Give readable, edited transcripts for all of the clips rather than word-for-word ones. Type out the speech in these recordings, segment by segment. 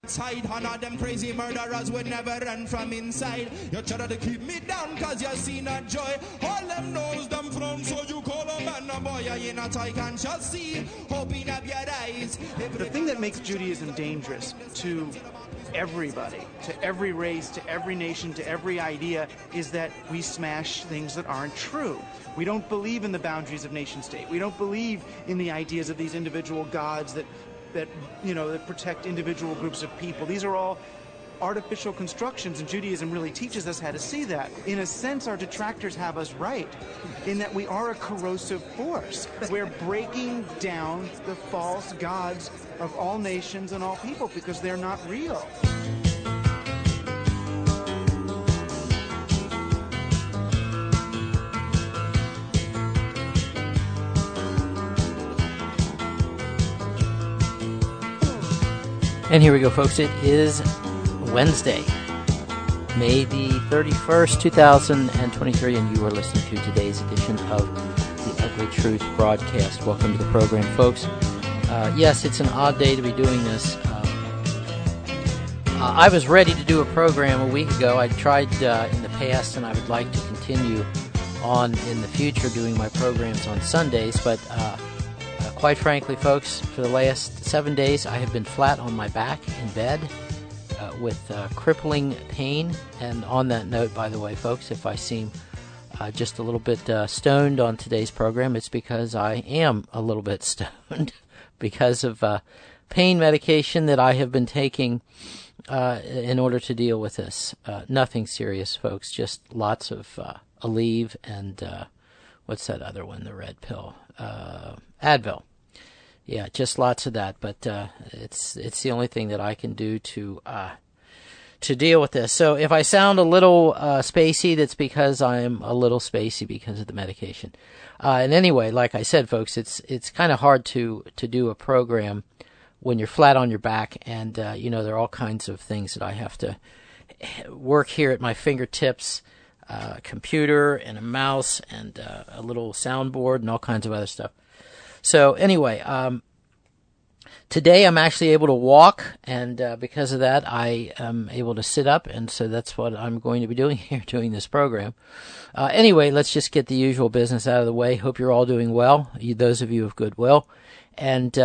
Side, and all them crazy murderers would never run from inside. You try to keep me down cause you see not joy. All them knows them from, so you call a man a boy. You not I can shall see, hoping up your eyes. The thing that makes Judaism dangerous to everybody, to every race, to every nation, to every idea, is that we smash things that aren't true. We don't believe in the boundaries of nation state. We don't believe in the ideas of these individual gods that protect individual groups of people. These are all artificial constructions, and Judaism really teaches us how to see that. In a sense, our detractors have us right, in that we are a corrosive force. We're breaking down the false gods of all nations and all people because they're not real. And here we go, folks. It is Wednesday, May the 31st, 2023, and you are listening to today's edition of the Ugly Truth broadcast. Welcome to the program, folks. Yes, it's an odd day to be doing this. I was ready to do a program a week ago. I tried in the past, and I would like to continue on in the future doing my programs on Sundays, but quite frankly, folks, for the last 7 days, I have been flat on my back in bed with crippling pain. And on that note, by the way, folks, if I seem just a little bit stoned on today's program, it's because I am a little bit stoned because of pain medication that I have been taking in order to deal with this. Nothing serious, folks, just lots of Aleve and what's that other one, the red pill? Advil. Yeah, just lots of that, but it's the only thing that I can do to deal with this. So if I sound a little spacey, that's because I'm a little spacey because of the medication. And anyway, like I said, folks, it's kind of hard to do a program when you're flat on your back, and there are all kinds of things that I have to work here at my fingertips. A computer and a mouse and a little soundboard and all kinds of other stuff. So anyway, today I'm actually able to walk, and because of that, I am able to sit up, and so that's what I'm going to be doing here, doing this program. Anyway, let's just get the usual business out of the way. Hope you're all doing well, those of you of goodwill. And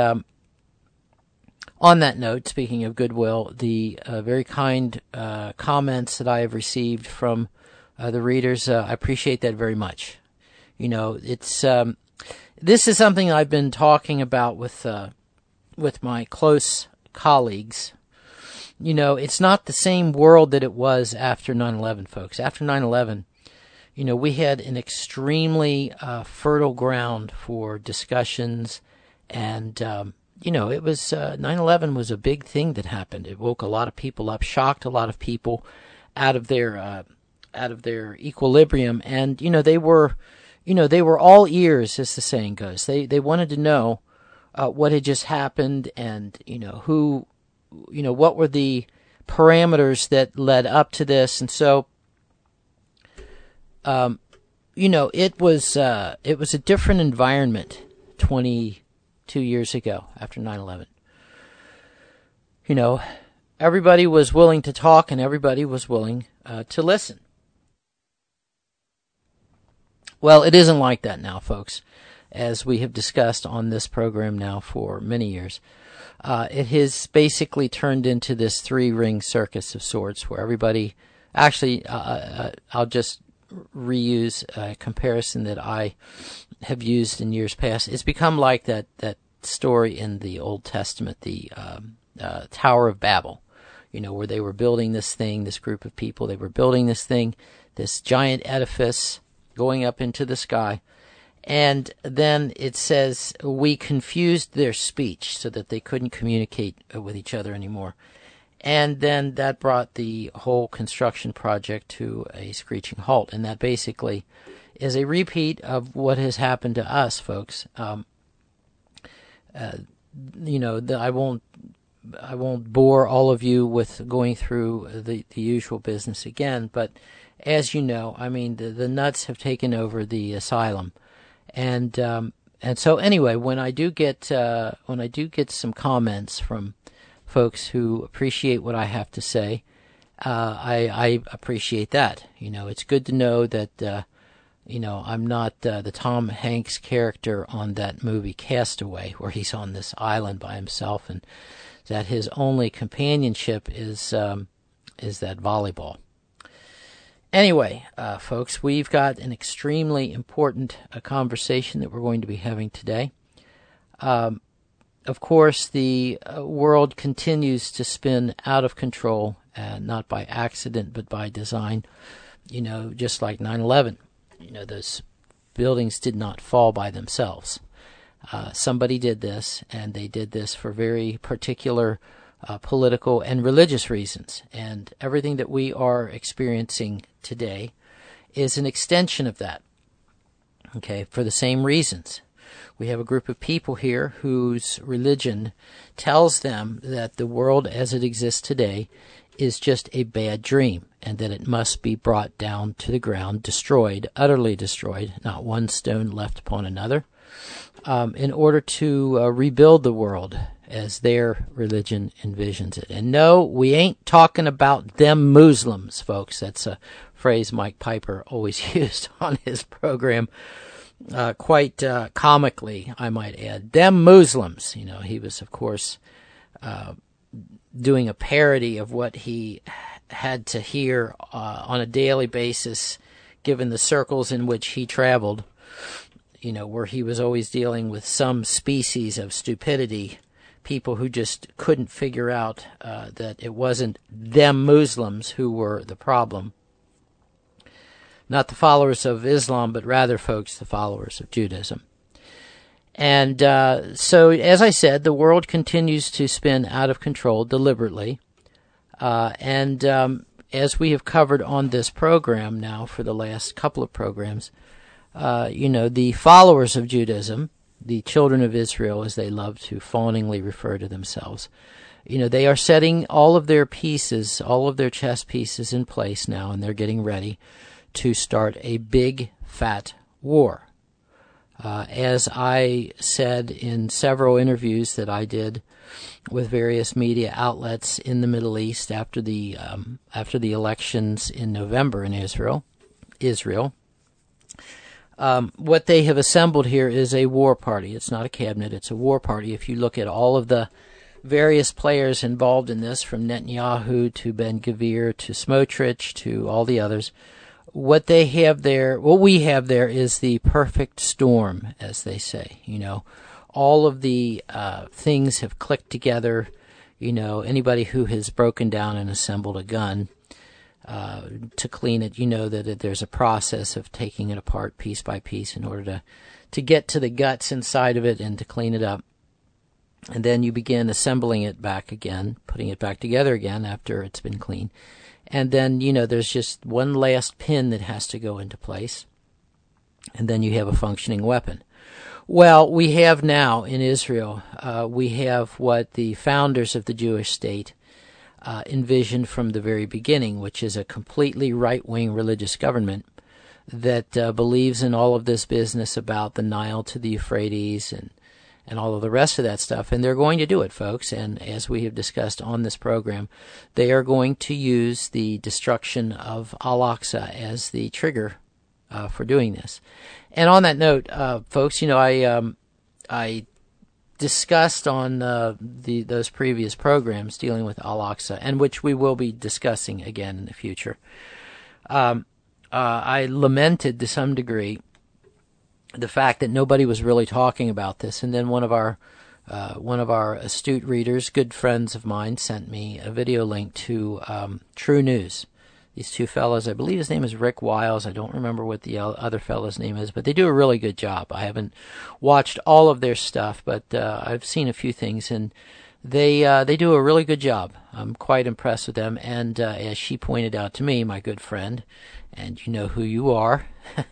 on that note, speaking of goodwill, the very kind comments that I have received from the readers, I appreciate that very much. It's this is something I've been talking about with my close colleagues. It's not the same world that it was after 9/11, folks. After 9/11, we had an extremely fertile ground for discussions, and it was 9/11 was a big thing that happened. It woke a lot of people up, shocked a lot of people out of their equilibrium, and they were all ears, as the saying goes. They wanted to know what had just happened, and what were the parameters that led up to this, and so it was a different environment 22 years ago after 9/11. Everybody was willing to talk, and everybody was willing to listen. Well, it isn't like that now, folks, as we have discussed on this program now for many years. It has basically turned into this three-ring circus of sorts where everybody, actually, I'll just reuse a comparison that I have used in years past. It's become like that story in the Old Testament, the Tower of Babel, where they were building this thing, this group of people, they were building this thing, this giant edifice going up into the sky. And then it says, we confused their speech so that they couldn't communicate with each other anymore. And then that brought the whole construction project to a screeching halt. And that basically is a repeat of what has happened to us, folks. I won't bore all of you with going through the usual business again, but as you know, the nuts have taken over the asylum. And so anyway, when I do get some comments from folks who appreciate what I have to say. I appreciate that. It's good to know that, I'm not the Tom Hanks character on that movie Castaway, where he's on this island by himself, and that his only companionship is that volleyball. Anyway, folks, we've got an extremely important conversation that we're going to be having today. Of course, the world continues to spin out of control, not by accident, but by design. Just like 9/11, those buildings did not fall by themselves. Somebody did this, and they did this for very particular political and religious reasons. And everything that we are experiencing today is an extension of that, okay, for the same reasons. We have a group of people here whose religion tells them that the world as it exists today is just a bad dream, and that it must be brought down to the ground, destroyed, utterly destroyed, not one stone left upon another, in order to rebuild the world as their religion envisions it. And no, we ain't talking about them Muslims, folks. That's a phrase Mike Piper always used on his program, quite comically, I might add. Them Muslims. He was, of course, doing a parody of what he had to hear on a daily basis, given the circles in which he traveled, where he was always dealing with some species of stupidity, people who just couldn't figure out that it wasn't them Muslims who were the problem. Not the followers of Islam, but rather, folks, the followers of Judaism. And so, as I said, the world continues to spin out of control deliberately. And as we have covered on this program now for the last couple of programs, the followers of Judaism, the children of Israel, as they love to fawningly refer to themselves, they are setting all of their pieces, all of their chess pieces in place now, and they're getting ready to start a big, fat war. As I said in several interviews that I did with various media outlets in the Middle East after the elections in November in Israel, what they have assembled here is a war party. It's not a cabinet, it's a war party. If you look at all of the various players involved in this, from Netanyahu to Ben-Gvir to Smotrich to all the others, what we have there is the perfect storm, as they say. All of the things have clicked together. Anybody who has broken down and assembled a gun to clean it, that there's a process of taking it apart piece by piece in order to get to the guts inside of it and to clean it up. And then you begin assembling it back again, putting it back together again after it's been cleaned. And then, there's just one last pin that has to go into place. And then you have a functioning weapon. Well, we have now in Israel, we have what the founders of the Jewish state envisioned from the very beginning, which is a completely right-wing religious government that believes in all of this business about the Nile to the Euphrates and all of the rest of that stuff. And they're going to do it, folks. And as we have discussed on this program, they are going to use the destruction of Al-Aqsa as the trigger for doing this. And on that note, folks, I discussed on those previous programs dealing with Al-Aqsa, and which we will be discussing again in the future. I lamented to some degree the fact that nobody was really talking about this, and then one of our astute readers, good friends of mine, sent me a video link to True News. These two fellows, I believe his name is Rick Wiles. I don't remember what the other fellow's name is, but they do a really good job. I haven't watched all of their stuff, but I've seen a few things, and they do a really good job. I'm quite impressed with them, and as she pointed out to me, my good friend, and you know who you are,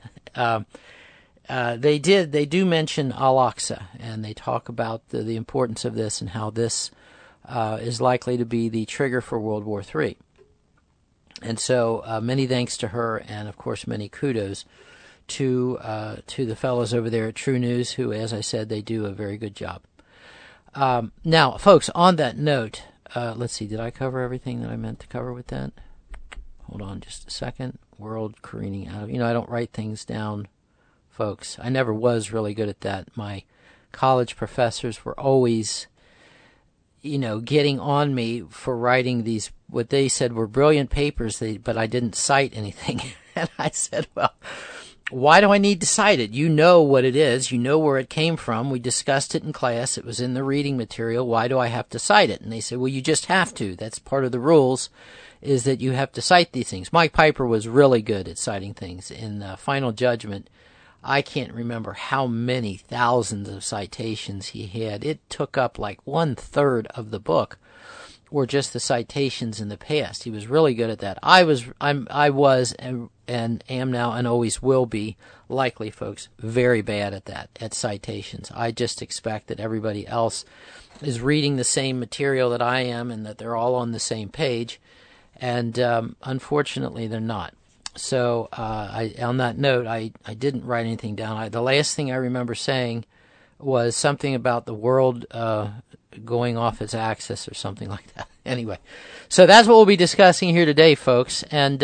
they do mention Al-Aqsa, and they talk about the importance of this and how this is likely to be the trigger for World War III. And so many thanks to her, and of course many kudos to the fellows over there at True News, who, as I said, they do a very good job. Now, folks, on that note, let's see, did I cover everything that I meant to cover with that? Hold on just a second. World careening out of, I don't write things down, folks. I never was really good at that. My college professors were always, getting on me for writing these, what they said were brilliant papers, but I didn't cite anything. And I said, well, why do I need to cite it? You know what it is. You know where it came from. We discussed it in class. It was in the reading material. Why do I have to cite it? And they said, well, you just have to. That's part of the rules, is that you have to cite these things. Mike Piper was really good at citing things. In Final Judgment, I can't remember how many thousands of citations he had. It took up like 1/3 of the book were just the citations in the past. He was really good at that. I was and am now and always will be, likely, folks, very bad at that, at citations. I just expect that everybody else is reading the same material that I am and that they're all on the same page, and unfortunately they're not. So on that note, I didn't write anything down. The last thing I remember saying was something about the world going off its axis or something like that. Anyway, so that's what we'll be discussing here today, folks. And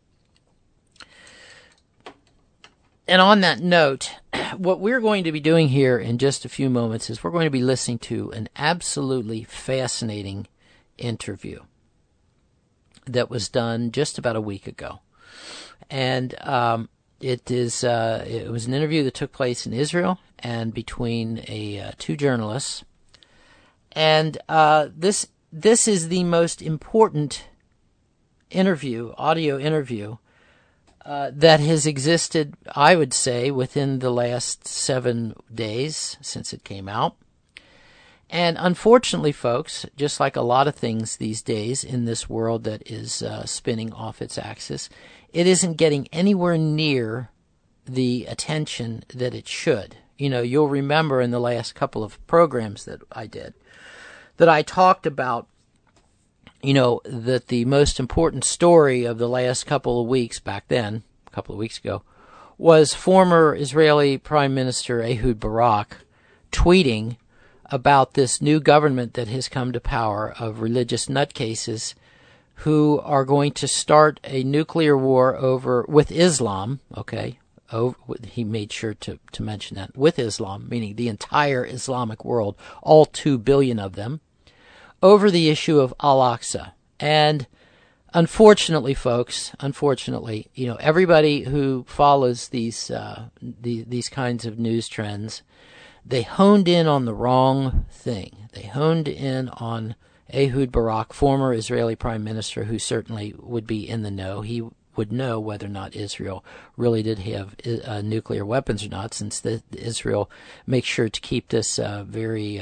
on that note, what we're going to be doing here in just a few moments is we're going to be listening to an absolutely fascinating interview that was done just about a week ago. And it was an interview that took place in Israel and between two journalists. And this is the most important audio interview that has existed, I would say, within the last 7 days since it came out. And unfortunately, folks, just like a lot of things these days in this world that is spinning off its axis, it isn't getting anywhere near the attention that it should. You'll remember in the last couple of programs that I did that I talked about, that the most important story of the last couple of weeks back then, a couple of weeks ago, was former Israeli Prime Minister Ehud Barak tweeting about this new government that has come to power of religious nutcases who are going to start a nuclear war with Islam, okay? He made sure to mention that, with Islam, meaning the entire Islamic world, all 2 billion of them, over the issue of Al-Aqsa. And unfortunately, folks, everybody who follows these kinds of news trends, they honed in on the wrong thing. They honed in on Ehud Barak, former Israeli prime minister, who certainly would be in the know. He would know whether or not Israel really did have nuclear weapons or not, since Israel makes sure to keep this very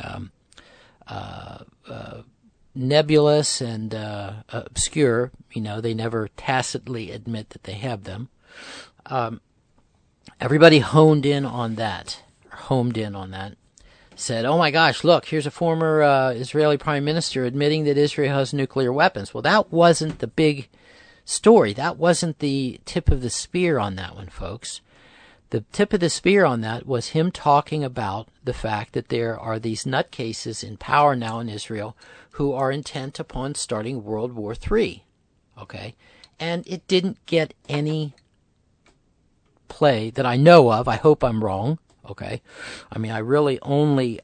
nebulous and obscure. They never tacitly admit that they have them. Everybody homed in on that, said, oh my gosh, look, here's a former Israeli prime minister admitting that Israel has nuclear weapons. Well, that wasn't the big story. That wasn't the tip of the spear on that one, folks. The tip of the spear on that was him talking about the fact that there are these nutcases in power now in Israel who are intent upon starting World War III. Okay? And it didn't get any play that I know of. I hope I'm wrong. Okay? I mean, I really only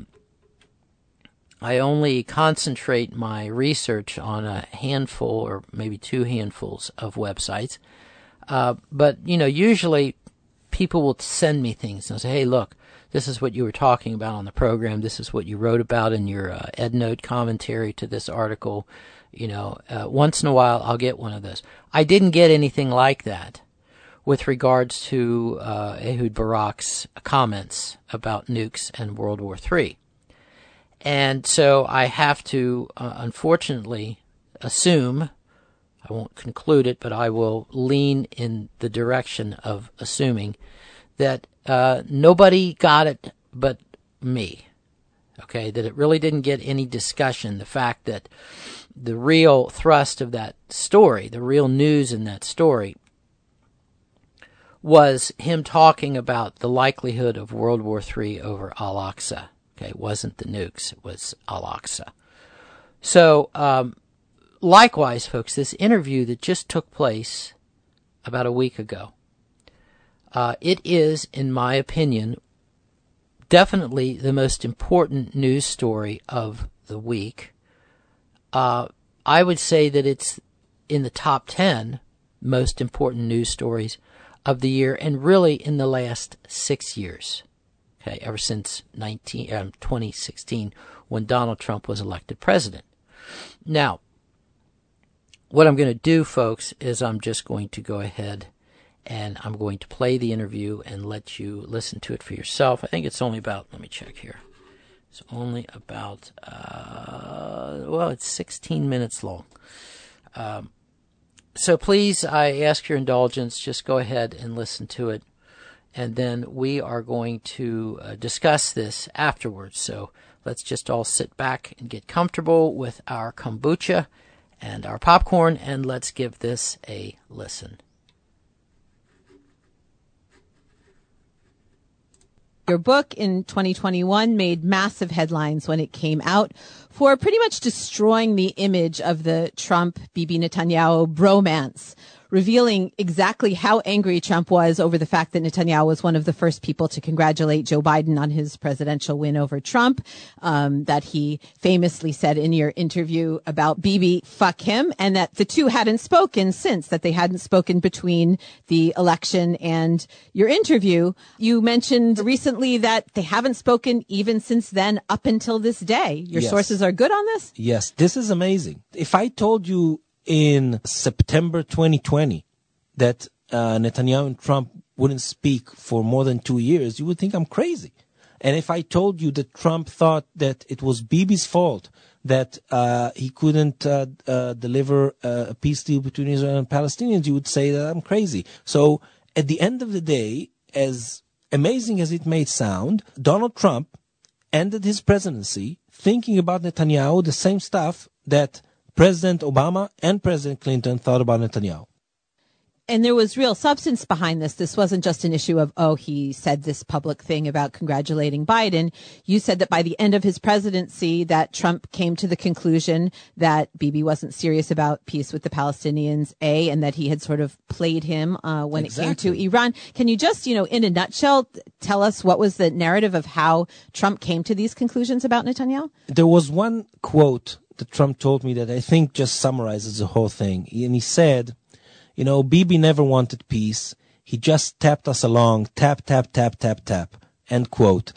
concentrate my research on a handful or maybe 2 handfuls of websites. But, usually people will send me things and say, hey, look, this is what you were talking about on the program. This is what you wrote about in your EndNote commentary to this article. Once in a while I'll get one of those. I didn't get anything like that with regards to Ehud Barak's comments about nukes and World War III. And so I have to, unfortunately, assume, I won't conclude it, but I will lean in the direction of assuming that nobody got it but me. Okay, that it really didn't get any discussion. The fact that the real thrust of that story, the real news in that story, was him talking about the likelihood of World War III over Al-Aqsa. Okay, it wasn't the nukes, it was Al-Aqsa. So, likewise, folks, this interview that just took place about a week ago, it is, in my opinion, definitely the most important news story of the week. I would say that it's in the top 10 most important news stories of the year, and really in the last 6 years. Okay, ever since 2016, when Donald Trump was elected president. Now, what I'm going to do, folks, is I'm just going to go ahead and I'm going to play the interview and let you listen to it for yourself. I think it's only about, let me check here. It's only about, it's 16 minutes long. So please, I ask your indulgence, just go ahead and listen to it. And then we are going to discuss this afterwards. So let's just all sit back and get comfortable with our kombucha and our popcorn, and let's give this a listen. Your book in 2021 made massive headlines when it came out for pretty much destroying the image of the Trump-Bibi Netanyahu bromance, revealing exactly how angry Trump was over the fact that Netanyahu was one of the first people to congratulate Joe Biden on his presidential win over Trump, that he famously said in your interview about Bibi, fuck him, and that the two hadn't spoken since, that they hadn't spoken between the election and your interview. You mentioned recently that they haven't spoken even since then up until this day. Your sources are good on this? Yes, this is amazing. If I told you in September 2020 that Netanyahu and Trump wouldn't speak for more than 2 years, you would think I'm crazy. And if I told you that Trump thought that it was Bibi's fault that he couldn't deliver a peace deal between Israel and Palestinians, you would say that I'm crazy. So at the end of the day, as amazing as it may sound, Donald Trump ended his presidency thinking about Netanyahu the same stuff that President Obama and President Clinton thought about Netanyahu. And there was real substance behind this. This wasn't just an issue of, he said this public thing about congratulating Biden. You said that by the end of his presidency that Trump came to the conclusion that Bibi wasn't serious about peace with the Palestinians, and that he had sort of played him when it came to Iran. Can you just, in a nutshell, tell us what was the narrative of how Trump came to these conclusions about Netanyahu? There was one quote that Trump told me that I think just summarizes the whole thing. And he said, Bibi never wanted peace. He just tapped us along, tap, tap, tap, tap, tap, end quote.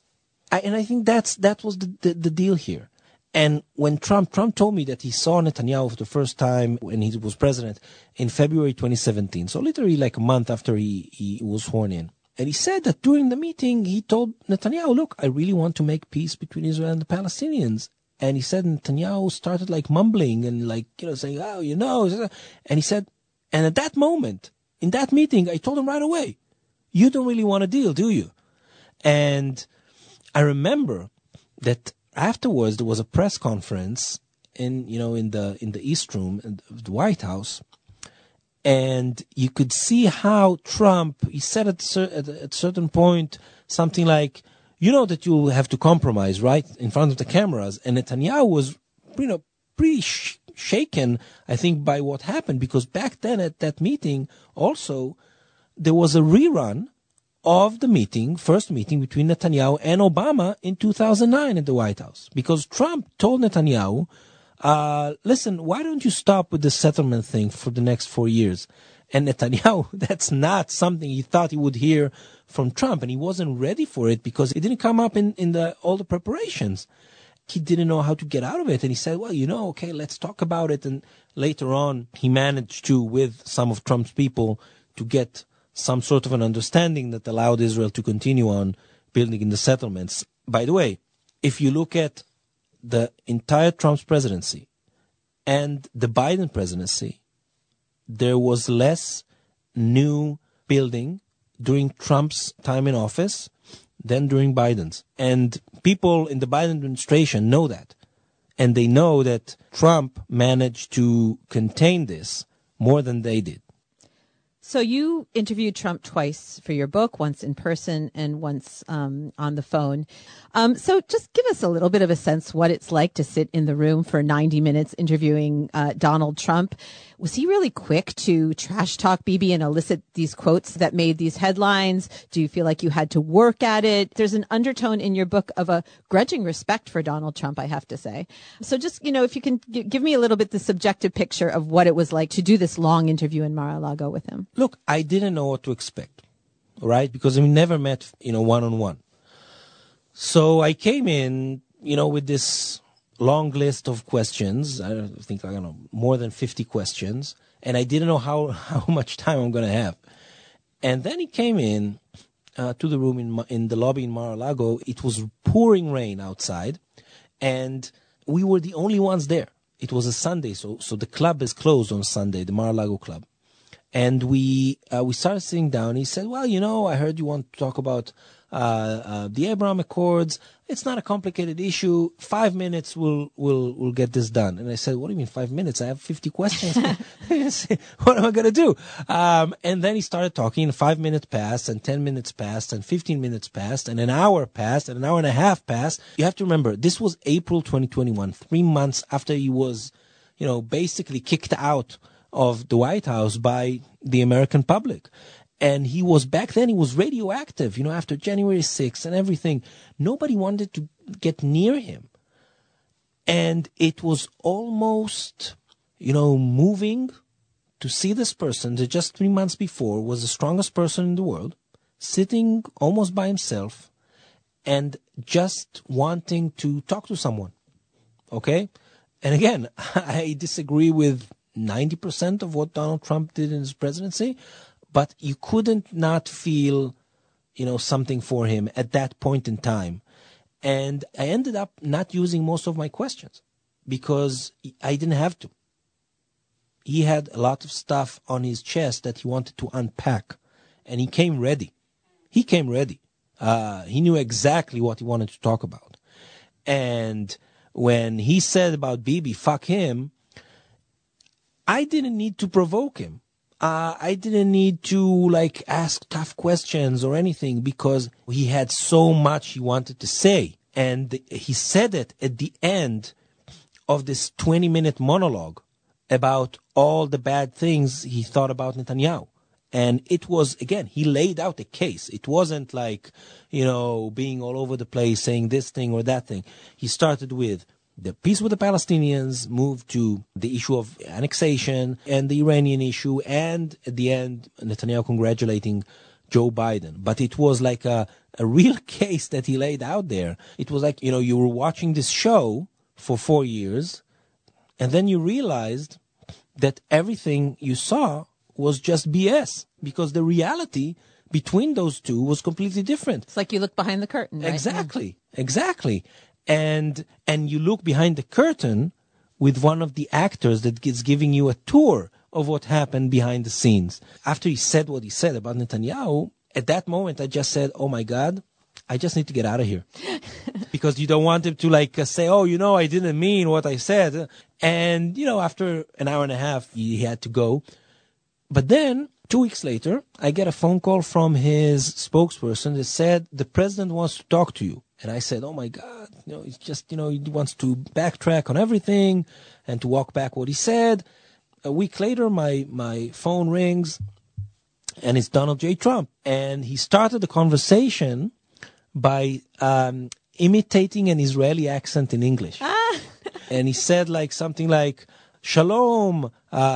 And I think that was the deal here. And when Trump told me that he saw Netanyahu for the first time when he was president in February 2017, so literally like a month after he was sworn in. And he said that during the meeting, he told Netanyahu, look, I really want to make peace between Israel and the Palestinians. And he said Netanyahu started like mumbling and saying, and he said, and at that moment, in that meeting, I told him right away, you don't really want a deal, do you? And I remember that afterwards there was a press conference in the East Room of the White House, and you could see how Trump, he said at a certain point something like, that you have to compromise, right, in front of the cameras. And Netanyahu was, pretty shaken, I think, by what happened, because back then at that meeting also, there was a rerun of the first meeting between Netanyahu and Obama in 2009 at the White House. Because Trump told Netanyahu, listen, why don't you stop with the settlement thing for the next 4 years? And Netanyahu, that's not something he thought he would hear from Trump, and he wasn't ready for it because it didn't come up in all the preparations. He didn't know how to get out of it, and he said, well, okay, let's talk about it. And later on, he managed to, with some of Trump's people, to get some sort of an understanding that allowed Israel to continue on building in the settlements. By the way, if you look at the entire Trump's presidency and the Biden presidency, there was less new building during Trump's time in office than during Biden's. And people in the Biden administration know that. And they know that Trump managed to contain this more than they did. So you interviewed Trump twice for your book, once in person and once on the phone. So just give us a little bit of a sense what it's like to sit in the room for 90 minutes interviewing Donald Trump. Was he really quick to trash talk Bibi and elicit these quotes that made these headlines? Do you feel like you had to work at it? There's an undertone in your book of a grudging respect for Donald Trump, I have to say. So just, if you can give me a little bit the subjective picture of what it was like to do this long interview in Mar-a-Lago with him. Look, I didn't know what to expect, right? Because we never met, one-on-one. So I came in, with this long list of questions. I think, more than 50 questions. And I didn't know how much time I'm going to have. And then he came in to the room in the lobby in Mar-a-Lago. It was pouring rain outside. And we were the only ones there. It was a Sunday, so the club is closed on Sunday, the Mar-a-Lago club. And we started sitting down. He said, well, I heard you want to talk about the Abraham Accords. It's not a complicated issue. 5 minutes we'll get this done. And I said, what do you mean 5 minutes? I have 50 questions. What am I going to do? And then he started talking. 5 minutes passed, and 10 minutes passed, and 15 minutes passed, and an hour passed, and an hour and a half passed. You have to remember, this was April 2021, 3 months after he was, basically kicked out of the White House by the American public. And he was, back then, he was radioactive, after January 6th and everything. Nobody wanted to get near him. And it was almost, moving to see this person that just 3 months before was the strongest person in the world, sitting almost by himself and just wanting to talk to someone. Okay? And again, I disagree with 90% of what Donald Trump did in his presidency, but you couldn't not feel, something for him at that point in time. And I ended up not using most of my questions because I didn't have to. He had a lot of stuff on his chest that he wanted to unpack, and he came ready. He knew exactly what he wanted to talk about. And when he said about Bibi, fuck him, I didn't need to provoke him. I didn't need to ask tough questions or anything because he had so much he wanted to say. And he said it at the end of this 20-minute monologue about all the bad things he thought about Netanyahu. And it was, again, he laid out a case. It wasn't being all over the place saying this thing or that thing. He started with the peace with the Palestinians, moved to the issue of annexation and the Iranian issue, and at the end, Netanyahu congratulating Joe Biden. But it was like a real case that he laid out there. It was like, you were watching this show for 4 years, and then you realized that everything you saw was just BS, because the reality between those two was completely different. It's like you look behind the curtain, right? Exactly. And you look behind the curtain with one of the actors that is giving you a tour of what happened behind the scenes. After he said what he said about Netanyahu, at that moment I just said, oh my God, I just need to get out of here. Because you don't want him to say, oh, I didn't mean what I said. And, after an hour and a half, he had to go. But then 2 weeks later, I get a phone call from his spokesperson that said, the president wants to talk to you. And I said, oh my God, it's just, he wants to backtrack on everything and to walk back what he said. A week later, my phone rings and it's Donald J. Trump. And he started the conversation by imitating an Israeli accent in English. And he said something like, Shalom,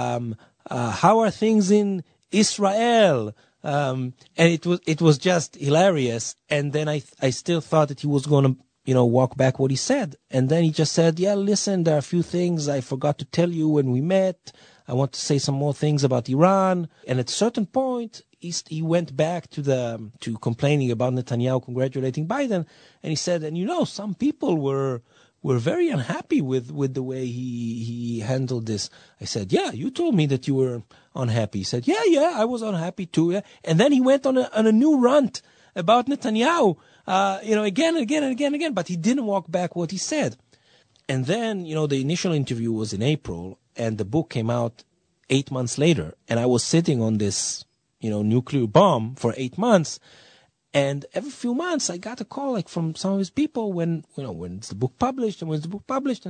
how are things in Israel? And it was just hilarious. And then I still thought that he was going to, walk back what he said. And then he just said, yeah, listen, there are a few things I forgot to tell you when we met. I want to say some more things about Iran. And at a certain point, he went back to complaining about Netanyahu congratulating Biden. And he said, and some people were very unhappy with the way he handled this. I said, yeah, you told me that you were unhappy. He said, yeah, I was unhappy too. Yeah. And then he went on a new rant about Netanyahu, again and again, but he didn't walk back what he said. And then, the initial interview was in April, and the book came out 8 months later, and I was sitting on this nuclear bomb for 8 months. And every few months, I got a call like from some of his people when's the book published and when's the book published.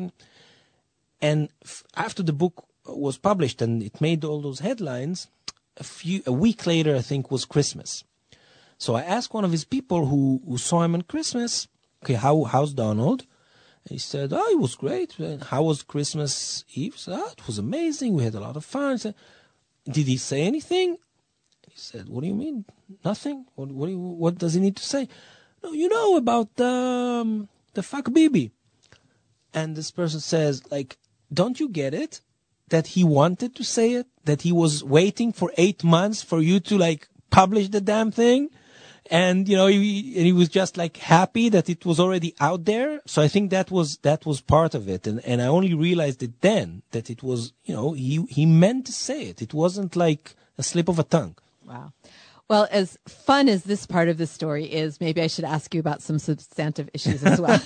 And after the book was published and it made all those headlines, a week later, I think, was Christmas. So I asked one of his people who saw him on Christmas, okay, how's Donald? And he said, oh, it was great. And how was Christmas Eve? He said, it was amazing. We had a lot of fun. I said, did he say anything? He said, what do you mean? Nothing? What does he need to say? No, about the fuck Bibi. And this person says, don't you get it? That he wanted to say it? That he was waiting for 8 months for you to publish the damn thing? And, he was just happy that it was already out there. So I think that was part of it. And I only realized it then that it was, he meant to say it. It wasn't like a slip of a tongue. Wow. Well, as fun as this part of the story is, maybe I should ask you about some substantive issues as well.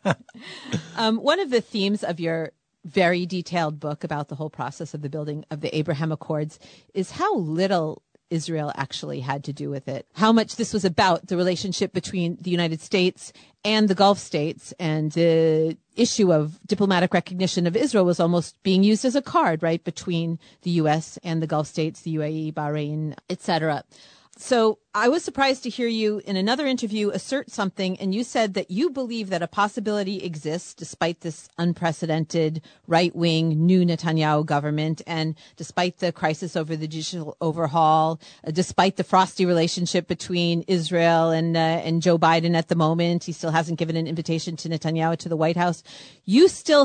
One of the themes of your very detailed book about the whole process of the building of the Abraham Accords is how little Israel actually had to do with it. How much this was about the relationship between the United States and the Gulf states, and the issue of diplomatic recognition of Israel was almost being used as a card, right, between the U.S. and the Gulf states, the UAE, Bahrain, etc. So I was surprised to hear you in another interview assert something, and you said that you believe that a possibility exists despite this unprecedented right-wing new Netanyahu government, and despite the crisis over the judicial overhaul, despite the frosty relationship between Israel and Joe Biden at the moment. He still hasn't given an invitation to Netanyahu to the White House. You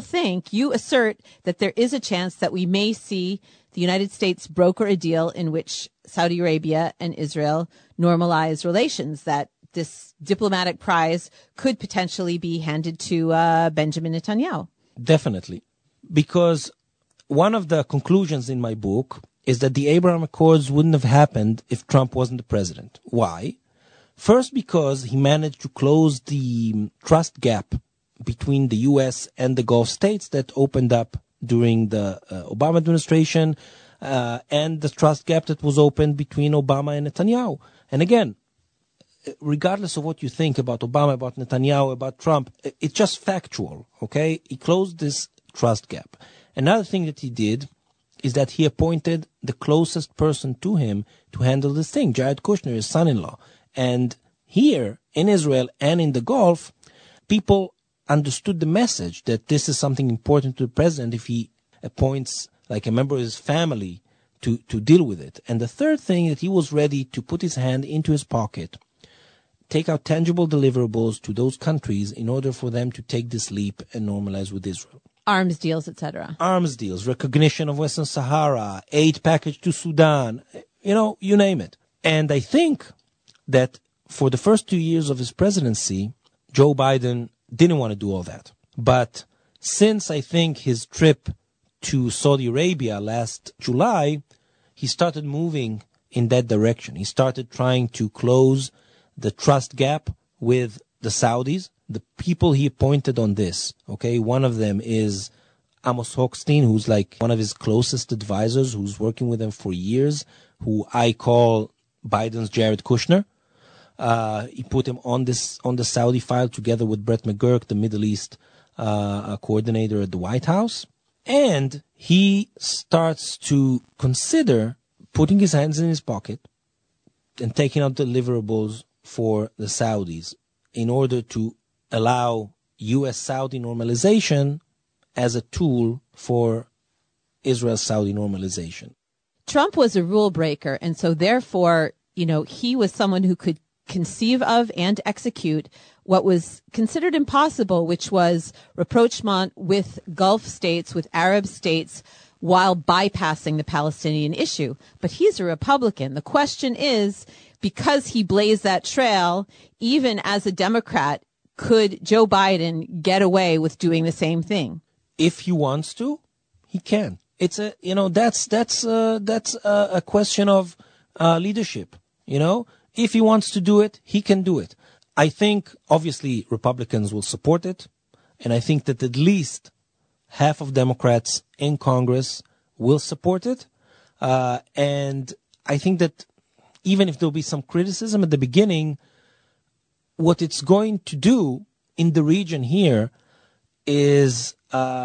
assert that there is a chance that we may see the United States broker a deal in which Saudi Arabia and Israel normalize relations, that this diplomatic prize could potentially be handed to Benjamin Netanyahu. Definitely. Because one of the conclusions in my book is that the Abraham Accords wouldn't have happened if Trump wasn't the president. Why? First, because he managed to close the trust gap between the U.S. and the Gulf states that opened up during the Obama administration, and the trust gap that was opened between Obama and Netanyahu. And again, regardless of what you think about Obama, about Netanyahu, about Trump, it's just factual, okay? He closed this trust gap. Another thing that he did is that he appointed the closest person to him to handle this thing, Jared Kushner, his son-in-law. And here in Israel and in the Gulf, people understood the message that this is something important to the president if he appoints a member of his family to deal with it. And the third thing, that he was ready to put his hand into his pocket, take out tangible deliverables to those countries in order for them to take this leap and normalize with Israel. Arms deals, etc. Arms deals, recognition of Western Sahara, aid package to Sudan, you name it. And I think that for the first 2 years of his presidency, Joe Biden didn't want to do all that. But since I think his trip to Saudi Arabia last July, he started moving in that direction. He started trying to close the trust gap with the Saudis, the people he appointed on this. Okay, one of them is Amos Hochstein, who's one of his closest advisors, who's working with him for years, who I call Biden's Jared Kushner. He put him on the Saudi file together with Brett McGurk, the Middle East coordinator at the White House. And he starts to consider putting his hands in his pocket and taking out deliverables for the Saudis in order to allow U.S.-Saudi normalization as a tool for Israel-Saudi normalization. Trump was a rule breaker, and so therefore, he was someone who could conceive of and execute what was considered impossible, which was rapprochement with Gulf states, with Arab states, while bypassing the Palestinian issue. But he's a Republican. The question is, because he blazed that trail, even as a Democrat, could Joe Biden get away with doing the same thing? If he wants to, he can. It's that's a question of leadership. If he wants to do it, he can do it. I think, obviously, Republicans will support it, and I think that at least half of Democrats in Congress will support it. And I think that even if there'll be some criticism at the beginning, what it's going to do in the region here is,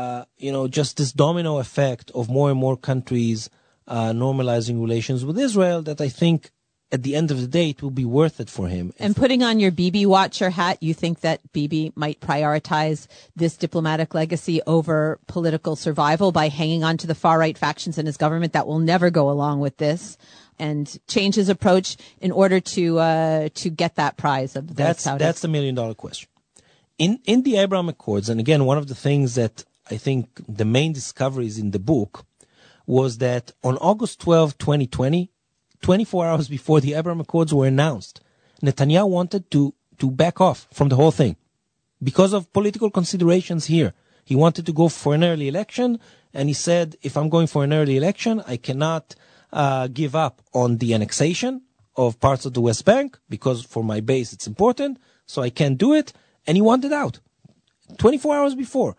just this domino effect of more and more countries normalizing relations with Israel that I think at the end of the day, it will be worth it for him. And putting on your Bibi watcher hat, you think that Bibi might prioritize this diplomatic legacy over political survival by hanging on to the far-right factions in his government that will never go along with this and change his approach in order to get that prize of the Saudis? That's the million-dollar question. In the Abraham Accords, and again, one of the things that I think the main discoveries in the book was that on August 12, 2020, 24 hours before the Abraham Accords were announced, Netanyahu wanted to back off from the whole thing because of political considerations here. He wanted to go for an early election, and he said, if I'm going for an early election, I cannot give up on the annexation of parts of the West Bank because for my base it's important, so I can't do it, and he wanted out. 24 hours before.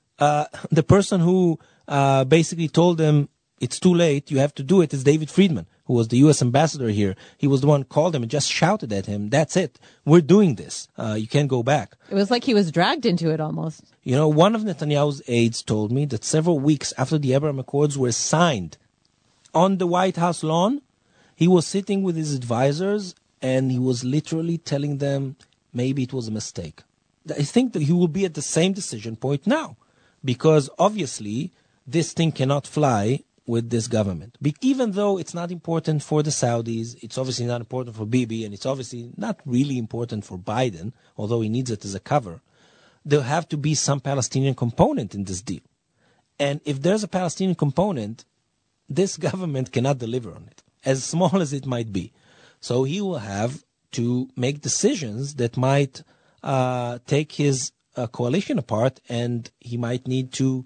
The person who basically told them, it's too late, you have to do it, is David Friedman, who was the U.S. ambassador here. He was the one who called him and just shouted at him, that's it, we're doing this. You can't go back. It was like he was dragged into it almost. One of Netanyahu's aides told me that several weeks after the Abraham Accords were signed on the White House lawn, he was sitting with his advisors and he was literally telling them maybe it was a mistake. I think that he will be at the same decision point now because obviously this thing cannot fly with this government. Even though it's not important for the Saudis, it's obviously not important for Bibi, and it's obviously not really important for Biden, although he needs it as a cover, there'll have to be some Palestinian component in this deal. And if there's a Palestinian component, this government cannot deliver on it, as small as it might be. So he will have to make decisions that might take his coalition apart, and he might need to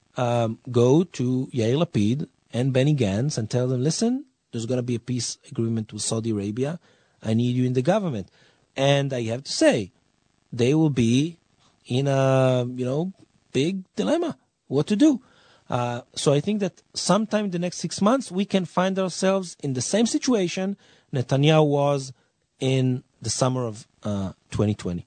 go to Yair Lapid and Benny Gantz and tell them, listen, there's going to be a peace agreement with Saudi Arabia. I need you in the government. And I have to say, they will be in a, big dilemma, what to do. So I think that sometime in the next 6 months, we can find ourselves in the same situation Netanyahu was in the summer of 2020.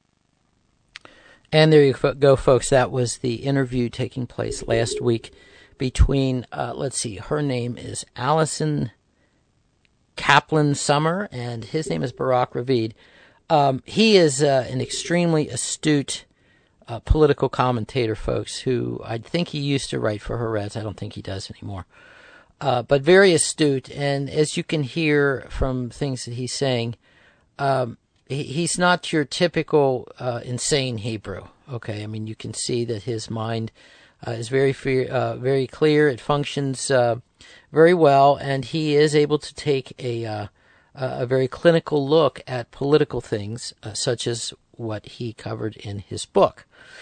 And there you go, folks. That was the interview taking place last week between, her name is Allison Kaplan Summer, and his name is Barak Ravid. He is an extremely astute political commentator, folks, who I think he used to write for Haaretz. I don't think he does anymore. But very astute, and as you can hear from things that he's saying, he's not your typical insane Hebrew. Okay, I mean you can see that his mind is very clear. It functions very well, and he is able to take a very clinical look at political things, such as what he covered in his book.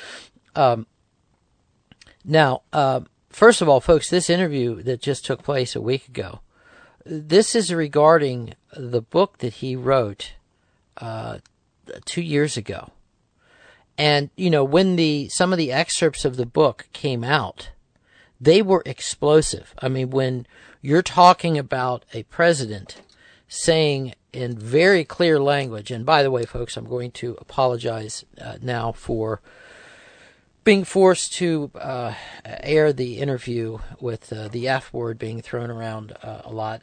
Now, first of all, folks, this interview that just took place a week ago, this is regarding the book that he wrote 2 years ago. And, when some of the excerpts of the book came out, they were explosive. I mean, when you're talking about a president saying in very clear language, and by the way, folks, I'm going to apologize now for being forced to air the interview with the F word being thrown around a lot.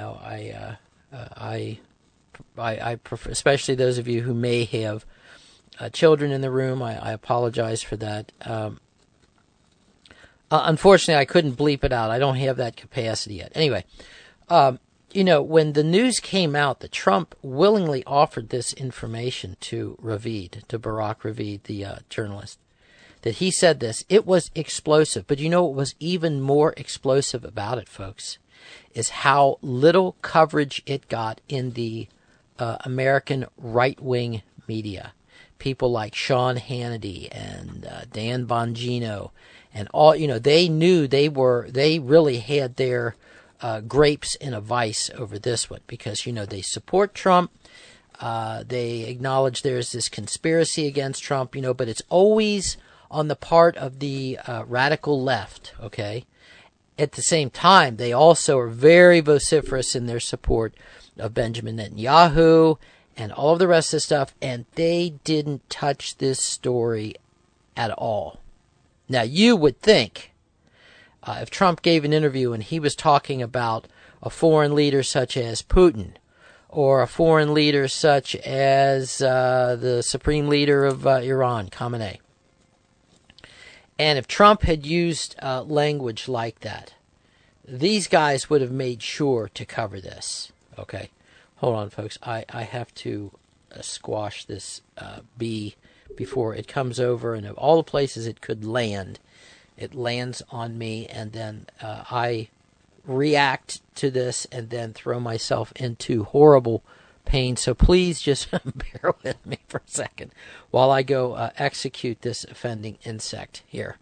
I prefer, especially those of you who may have children in the room, I apologize for that. Unfortunately, I couldn't bleep it out. I don't have that capacity yet. Anyway, when the news came out that Trump willingly offered this information to Barak Ravid, the journalist, that he said this, it was explosive. But what was even more explosive about it, folks, is how little coverage it got in the American right-wing media. People like Sean Hannity and Dan Bongino and all, they knew they really had their grapes in a vice over this one because, they support Trump. They acknowledge there's this conspiracy against Trump, but it's always on the part of the radical left, okay? At the same time, they also are very vociferous in their support of Benjamin Netanyahu and all of the rest of the stuff, and they didn't touch this story at all. Now, you would think if Trump gave an interview and he was talking about a foreign leader such as Putin, or a foreign leader such as the supreme leader of Iran, Khamenei, and if Trump had used language like that, these guys would have made sure to cover this. Okay, hold on, folks. I have to squash this bee before it comes over, and of all the places it could land, it lands on me, and then I react to this and then throw myself into horrible pain. So please just bear with me for a second while I go execute this offending insect here.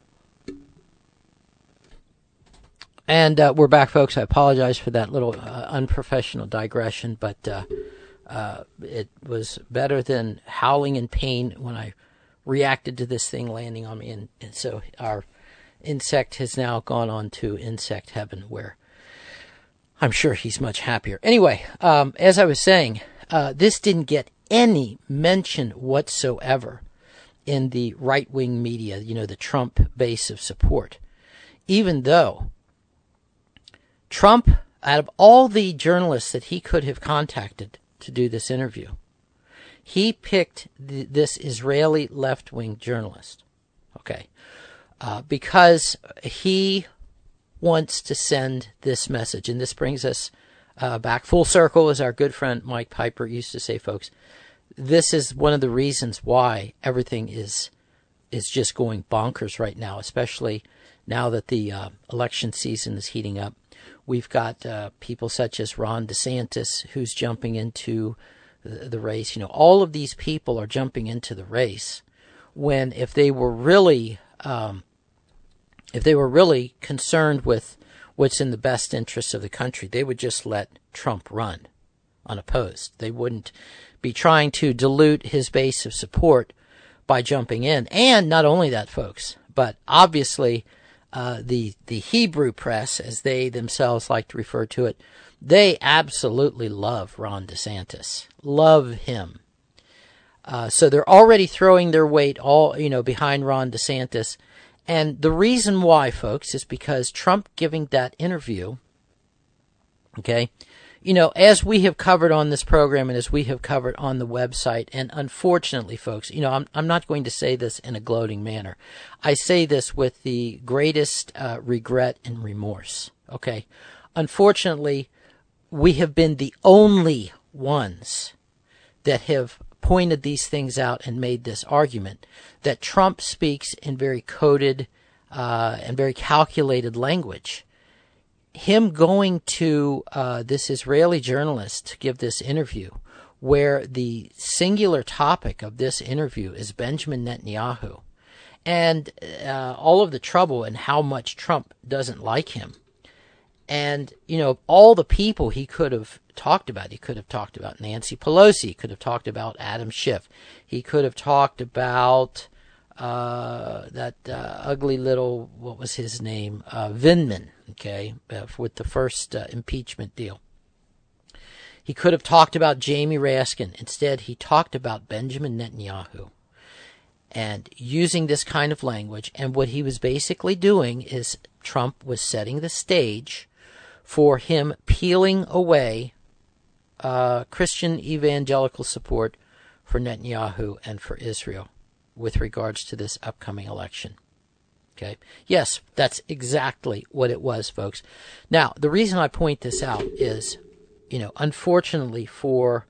And we're back, folks. I apologize for that little unprofessional digression, but it was better than howling in pain when I reacted to this thing landing on me. And so our insect has now gone on to insect heaven, where I'm sure he's much happier. Anyway, as I was saying, this didn't get any mention whatsoever in the right-wing media, the Trump base of support, even though Trump, out of all the journalists that he could have contacted to do this interview, he picked this Israeli left-wing journalist, okay, because he wants to send this message. And this brings us back full circle, as our good friend Mike Piper used to say, folks. This is one of the reasons why everything is just going bonkers right now, especially now that the election season is heating up. We've got people such as Ron DeSantis, who's jumping into the race. All of these people are jumping into the race when if they were really concerned with what's in the best interests of the country, they would just let Trump run unopposed. They wouldn't be trying to dilute his base of support by jumping in. And not only that, folks, but obviously the Hebrew press, as they themselves like to refer to it, they absolutely love Ron DeSantis, love him. So they're already throwing their weight behind Ron DeSantis. And the reason why, folks, is because Trump giving that interview, okay, as we have covered on this program and as we have covered on the website, and unfortunately, folks, I'm not going to say this in a gloating manner. I say this with the greatest regret and remorse, okay? Unfortunately, we have been the only ones that have pointed these things out and made this argument that Trump speaks in very coded and very calculated language. Him going to this Israeli journalist to give this interview, where the singular topic of this interview is Benjamin Netanyahu, and all of the trouble and how much Trump doesn't like him. And, all the people he could have talked about. He could have talked about Nancy Pelosi. He could have talked about Adam Schiff. He could have talked about that ugly little, what was his name? Vindman, okay, with the first impeachment deal. He could have talked about Jamie Raskin. Instead, he talked about Benjamin Netanyahu. And using this kind of language, and what he was basically doing is Trump was setting the stage for him peeling away Christian evangelical support for Netanyahu and for Israel with regards to this upcoming election. Okay? Yes, that's exactly what it was, folks. Now, the reason I point this out is, unfortunately for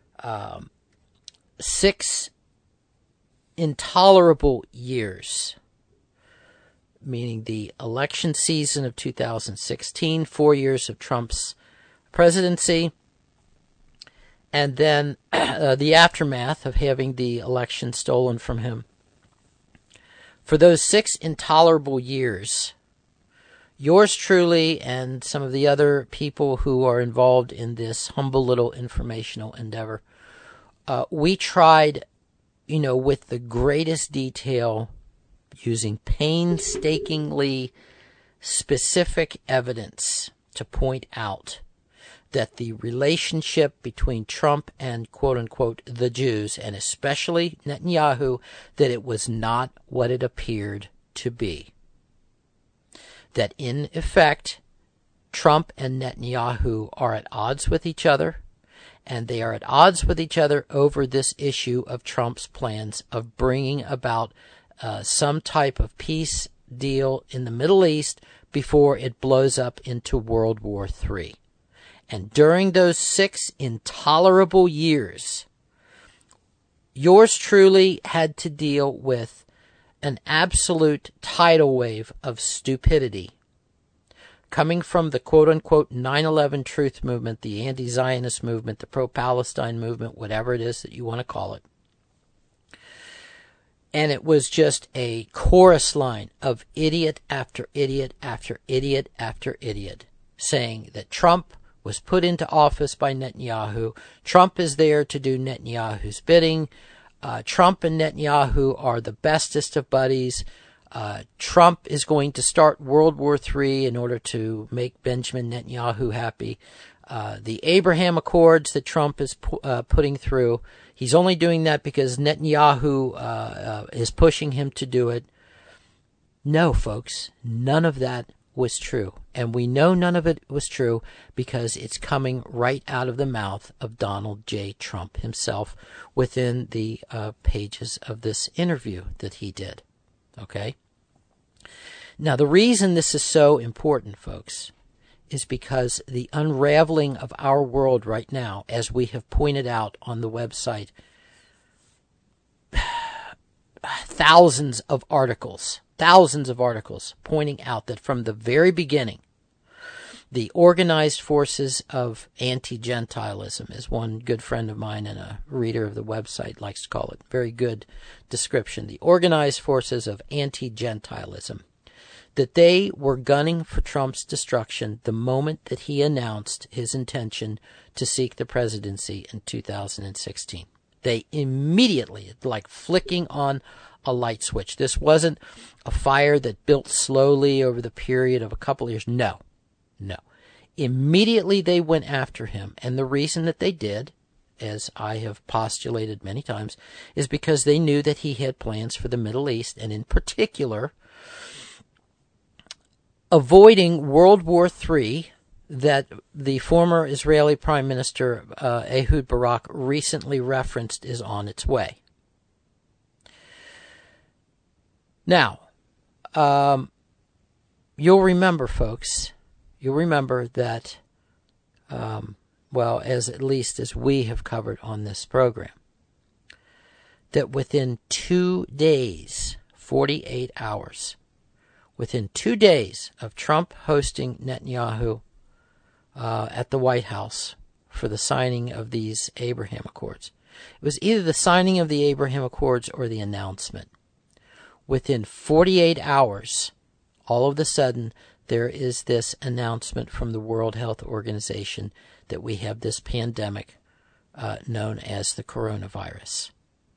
6 intolerable years, meaning the election season of 2016, 4 years of Trump's presidency, and then the aftermath of having the election stolen from him. For those 6 intolerable years, yours truly and some of the other people who are involved in this humble little informational endeavor, we tried, with the greatest detail, using painstakingly specific evidence to point out that the relationship between Trump and quote-unquote the Jews, and especially Netanyahu, that it was not what it appeared to be. That in effect, Trump and Netanyahu are at odds with each other, and they are at odds with each other over this issue of Trump's plans of bringing about some type of peace deal in the Middle East before it blows up into World War III. And during those 6 intolerable years, yours truly had to deal with an absolute tidal wave of stupidity coming from the quote-unquote 9/11 truth movement, the anti-Zionist movement, the pro-Palestine movement, whatever it is that you want to call it. And it was just a chorus line of idiot after idiot after idiot after idiot saying that Trump was put into office by Netanyahu. Trump is there to do Netanyahu's bidding. Trump and Netanyahu are the bestest of buddies. Trump is going to start World War III in order to make Benjamin Netanyahu happy. The Abraham Accords that Trump is putting through, he's only doing that because Netanyahu is pushing him to do it. No, folks, none of that was true. And we know none of it was true because it's coming right out of the mouth of Donald J. Trump himself within the pages of this interview that he did. Okay? Now, the reason this is so important, folks, is because the unraveling of our world right now, as we have pointed out on the website, thousands of articles pointing out that from the very beginning, the organized forces of anti-Gentilism, as one good friend of mine and a reader of the website likes to call it, very good description, the organized forces of anti-Gentilism, that they were gunning for Trump's destruction the moment that he announced his intention to seek the presidency in 2016. They immediately, like flicking on a light switch. This wasn't a fire that built slowly over the period of a couple of years. No. Immediately they went after him. And the reason that they did, as I have postulated many times, is because they knew that he had plans for the Middle East, and in particular, avoiding World War III that the former Israeli Prime Minister Ehud Barak recently referenced is on its way. Now, you'll remember, folks, that, as at least as we have covered on this program, that within 2 days, 48 hours, within 2 days of Trump hosting Netanyahu at the White House for the signing of these Abraham Accords, it was either the signing of the Abraham Accords or the announcement. Within 48 hours, all of a sudden, there is this announcement from the World Health Organization that we have this pandemic known as the coronavirus.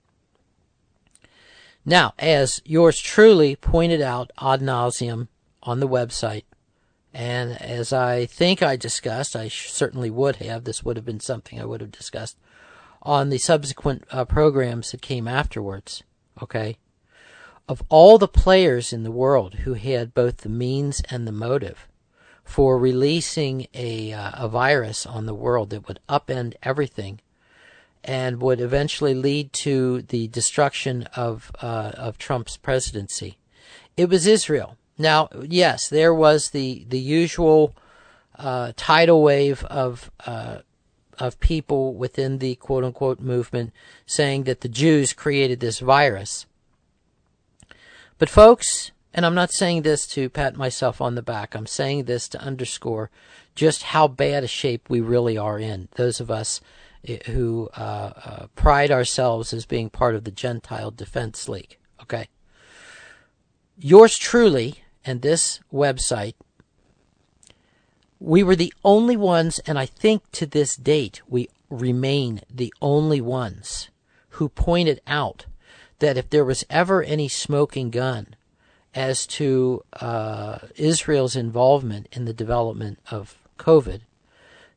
Now, as yours truly pointed out ad nauseum on the website, and as I think I discussed, I certainly would have, this would have been something I would have discussed on the subsequent programs that came afterwards, okay? Of all the players in the world who had both the means and the motive for releasing a virus on the world that would upend everything and would eventually lead to the destruction of Trump's presidency, it was Israel. Now, yes, there was the usual tidal wave of people within the quote-unquote movement saying that the Jews created this virus. But folks, and I'm not saying this to pat myself on the back, I'm saying this to underscore just how bad a shape we really are in, those of us who pride ourselves as being part of the Gentile Defense League, okay? Yours truly and this website, we were the only ones, and I think to this date we remain the only ones who pointed out that if there was ever any smoking gun as to Israel's involvement in the development of COVID,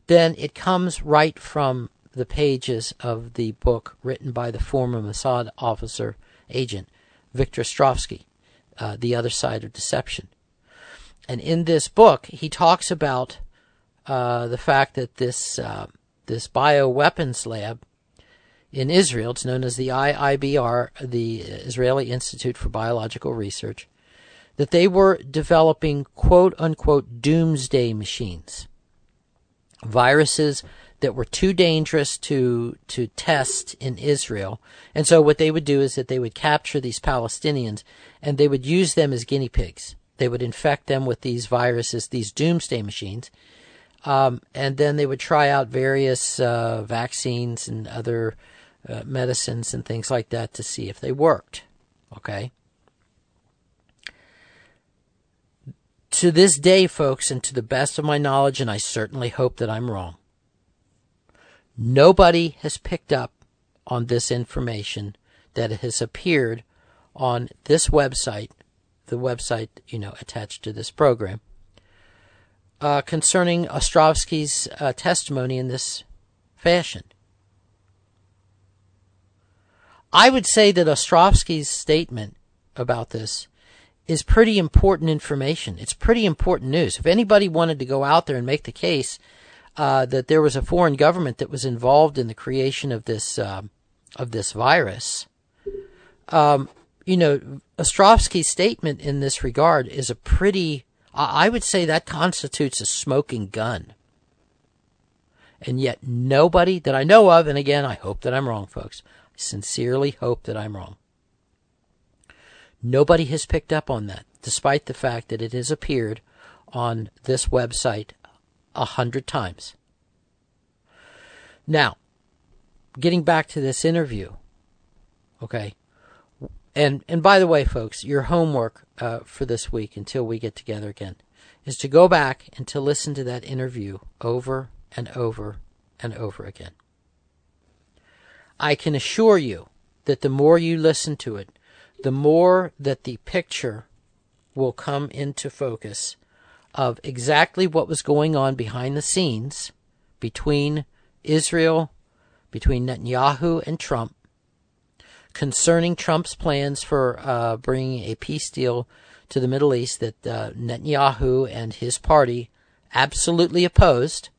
then it comes right from the pages of the book written by the former Mossad agent, Victor Ostrovsky, The Other Side of Deception. And in this book, he talks about the fact that this bioweapons lab in Israel, it's known as the IIBR, the Israeli Institute for Biological Research, that they were developing quote-unquote doomsday machines, viruses that were too dangerous to test in Israel. And so what they would do is that they would capture these Palestinians and they would use them as guinea pigs. They would infect them with these viruses, these doomsday machines, and then they would try out various vaccines and other medicines and things like that to see if they worked. Okay? To this day, folks, and to the best of my knowledge, and I certainly hope that I'm wrong, nobody has picked up on this information that has appeared on this website, the website, attached to this program, concerning Ostrovsky's testimony in this fashion. I would say that Ostrovsky's statement about this is pretty important information. It's pretty important news. If anybody wanted to go out there and make the case that there was a foreign government that was involved in the creation of this virus, Ostrovsky's statement in this regard is a pretty, I would say that constitutes a smoking gun. And yet nobody that I know of, and again, I hope that I'm wrong, folks, I sincerely hope that I'm wrong. Nobody has picked up on that, despite the fact that it has appeared on this website 100 times. Now, getting back to this interview, okay, and by the way, folks, your homework for this week until we get together again is to go back and to listen to that interview over and over and over again. I can assure you that the more you listen to it, the more that the picture will come into focus of exactly what was going on behind the scenes between Israel, between Netanyahu and Trump, concerning Trump's plans for bringing a peace deal to the Middle East that Netanyahu and his party absolutely opposed,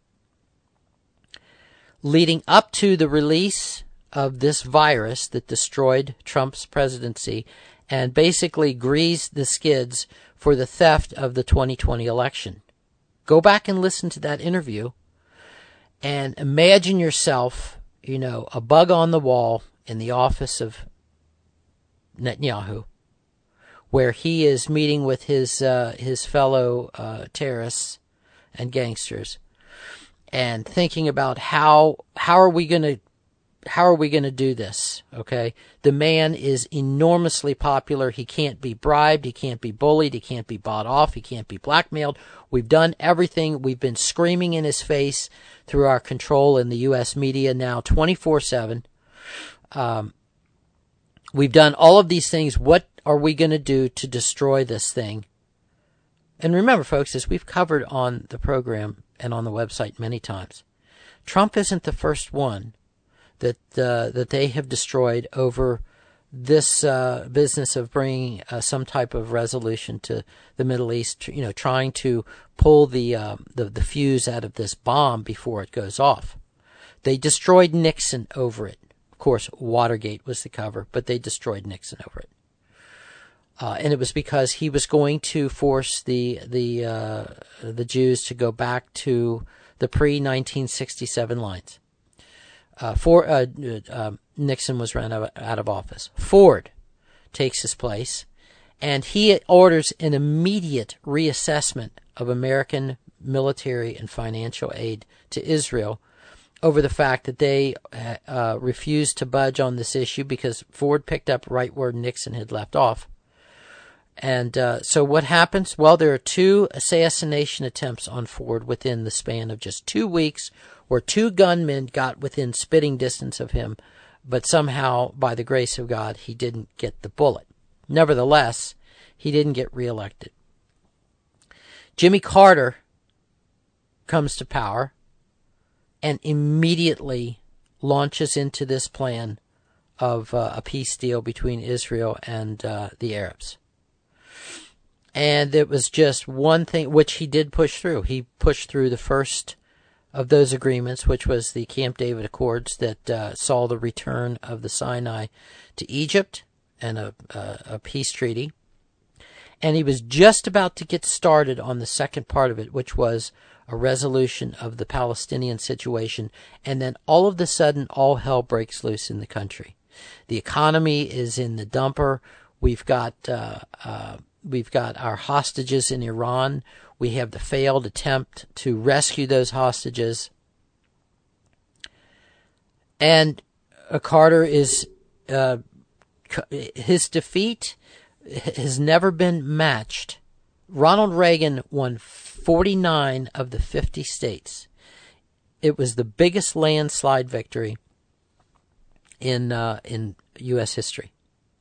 leading up to the release of this virus that destroyed Trump's presidency and basically greased the skids for the theft of the 2020 election. Go back and listen to that interview and imagine yourself, a bug on the wall in the office of Netanyahu, where he is meeting with his fellow terrorists and gangsters, and thinking about how are we going to do this? Okay, the man is enormously popular. He can't be bribed. He can't be bullied. He can't be bought off. He can't be blackmailed. We've done everything. We've been screaming in his face through our control in the U.S. media now 24/7. We've done all of these things. What are we going to do to destroy this thing? And remember, folks, as we've covered on the program and on the website many times, Trump isn't the first one that they have destroyed over this business of bringing some type of resolution to the Middle East, trying to pull the fuse out of this bomb before it goes off. They destroyed Nixon over it. Of course, Watergate was the cover, but they destroyed Nixon over it. And it was because he was going to force the Jews to go back to the pre-1967 lines. Nixon was run out of office. Ford takes his place, and he orders an immediate reassessment of American military and financial aid to Israel over the fact that they refused to budge on this issue because Ford picked up right where Nixon had left off. And so what happens? Well, there are 2 assassination attempts on Ford within the span of just 2 weeks, where 2 gunmen got within spitting distance of him, but somehow, by the grace of God, he didn't get the bullet. Nevertheless, he didn't get reelected. Jimmy Carter comes to power, and immediately launches into this plan of a peace deal between Israel and the Arabs. And it was just one thing which he did push through. He pushed through the first of those agreements, which was the Camp David Accords that saw the return of the Sinai to Egypt and a peace treaty. And he was just about to get started on the second part of it, which was a resolution of the Palestinian situation. And then all of a sudden, all hell breaks loose in the country. The economy is in the dumper. We've got our hostages in Iran. We have the failed attempt to rescue those hostages. And Carter is, his defeat has never been matched. Ronald Reagan won 49 of the 50 states. It was the biggest landslide victory in U.S. history.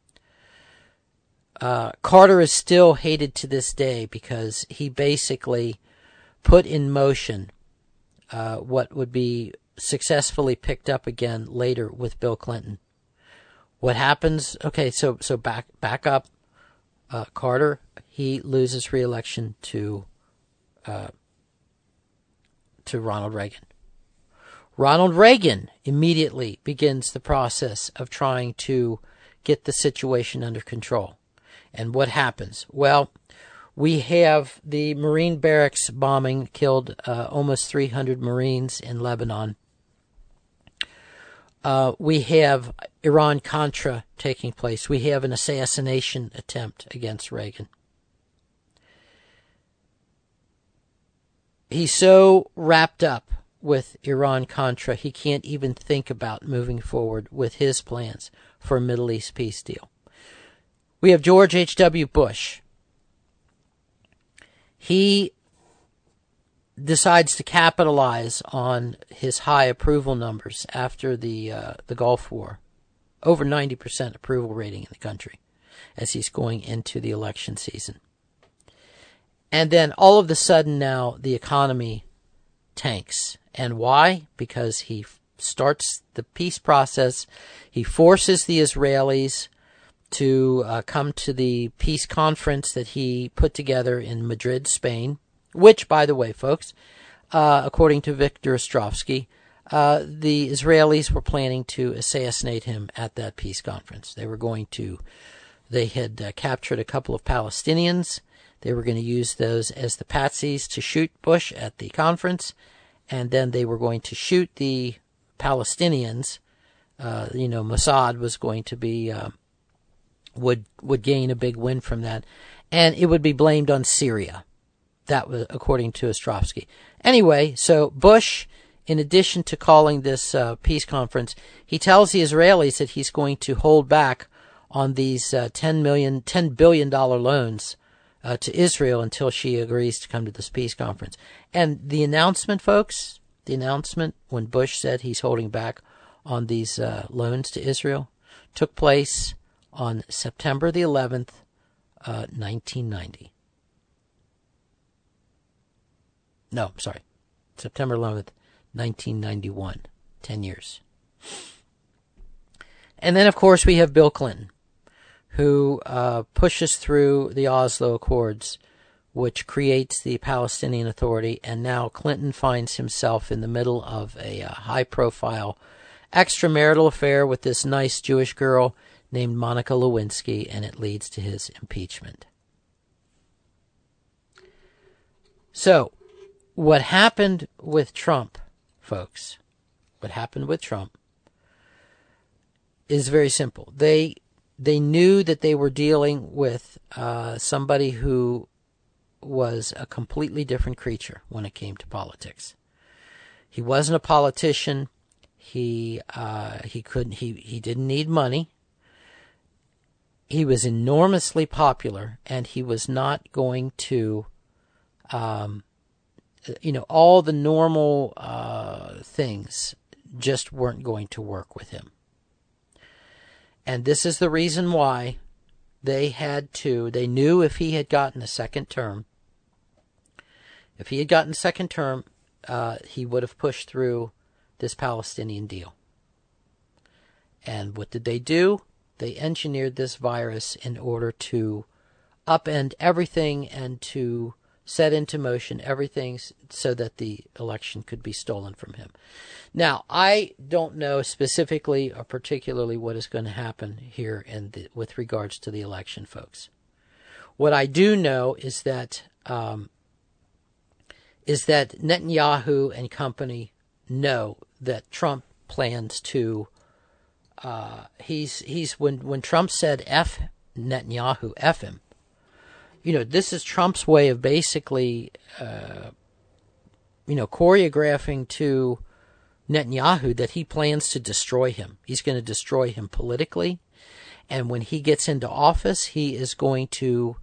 Carter is still hated to this day because he basically put in motion what would be successfully picked up again later with Bill Clinton. What happens? Okay, so back up. Carter, he loses re-election to Ronald Reagan. Ronald Reagan immediately begins the process of trying to get the situation under control. And what happens? Well, we have the Marine barracks bombing killed almost 300 Marines in Lebanon. We have Iran-Contra taking place. We have an assassination attempt against Reagan. He's so wrapped up with Iran-Contra, he can't even think about moving forward with his plans for a Middle East peace deal. We have George H.W. Bush. He decides to capitalize on his high approval numbers after the Gulf War. Over 90% approval rating in the country as he's going into the election season. And then all of a sudden now the economy tanks. And why? Because he starts the peace process. He forces the Israelis to come to the peace conference that he put together in Madrid, Spain, which, by the way, folks, according to Victor Ostrovsky, the Israelis were planning to assassinate him at that peace conference. They had captured a couple of Palestinians. They were going to use those as the patsies to shoot Bush at the conference, and then they were going to shoot the Palestinians. Mossad was going to be would gain a big win from that, and it would be blamed on Syria. That was according to Ostrovsky. Anyway, so Bush, in addition to calling this peace conference, he tells the Israelis that he's going to hold back on these $10 billion loans to Israel until she agrees to come to this peace conference. And the announcement, folks, when Bush said he's holding back on these loans to Israel, took place on September the 11th, 1990. No, sorry, September 11th, 1991, 10 years. And then, of course, we have Bill Clinton, who pushes through the Oslo Accords, which creates the Palestinian Authority, and now Clinton finds himself in the middle of a high-profile extramarital affair with this nice Jewish girl named Monica Lewinsky, and it leads to his impeachment. So, what happened with Trump, folks, is very simple. They knew that they were dealing with somebody who was a completely different creature when it came to politics. He wasn't a politician. He didn't need money. He was enormously popular, and he was not going to, all the normal things just weren't going to work with him. And this is the reason why they knew if he had gotten a second term, he would have pushed through this Palestinian deal. And what did they do? They engineered this virus in order to upend everything and to set into motion everything so that the election could be stolen from him. Now, I don't know specifically or particularly what is going to happen here with regards to the election, folks. What I do know is that Netanyahu and company know that Trump plans to. When Trump said F Netanyahu, F him. This is Trump's way of basically, choreographing to Netanyahu that he plans to destroy him. He's going to destroy him politically, and when he gets into office, he is going to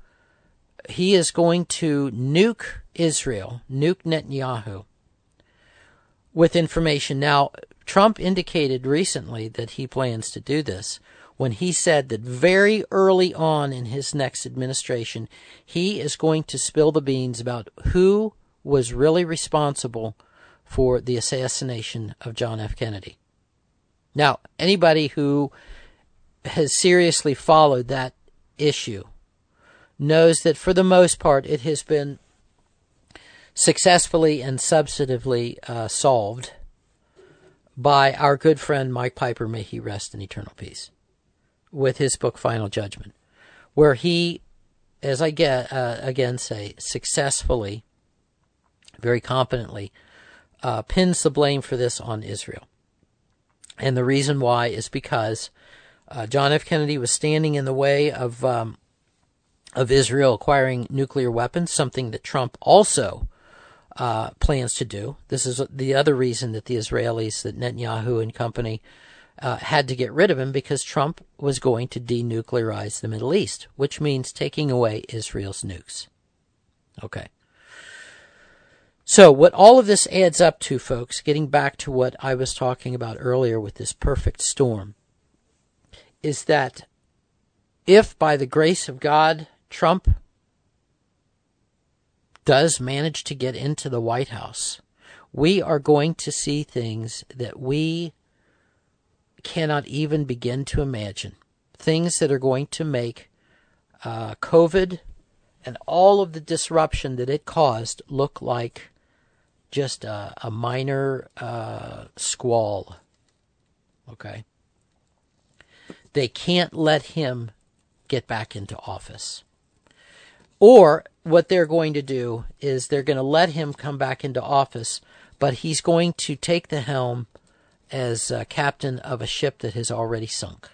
nuke Israel, nuke Netanyahu with information. Now, Trump indicated recently that he plans to do this when he said that very early on in his next administration, he is going to spill the beans about who was really responsible for the assassination of John F. Kennedy. Now, anybody who has seriously followed that issue knows that for the most part it has been successfully and substantively solved by our good friend Mike Piper, may he rest in eternal peace, with his book Final Judgment, where he, as I again say, successfully, very competently, pins the blame for this on Israel. And the reason why is because John F. Kennedy was standing in the way of Israel acquiring nuclear weapons, something that Trump also plans to do. This is the other reason that the Israelis, that Netanyahu and company, had to get rid of him, because Trump was going to denuclearize the Middle East, which means taking away Israel's nukes. Okay. So what all of this adds up to, folks, getting back to what I was talking about earlier with this perfect storm, is that if by the grace of God, Trump does manage to get into the White House, we are going to see things that we cannot even begin to imagine. Things that are going to make COVID and all of the disruption that it caused look like just a minor squall. Okay? They can't let him get back into office. Or what they're going to do is they're going to let him come back into office, but he's going to take the helm as captain of a ship that has already sunk.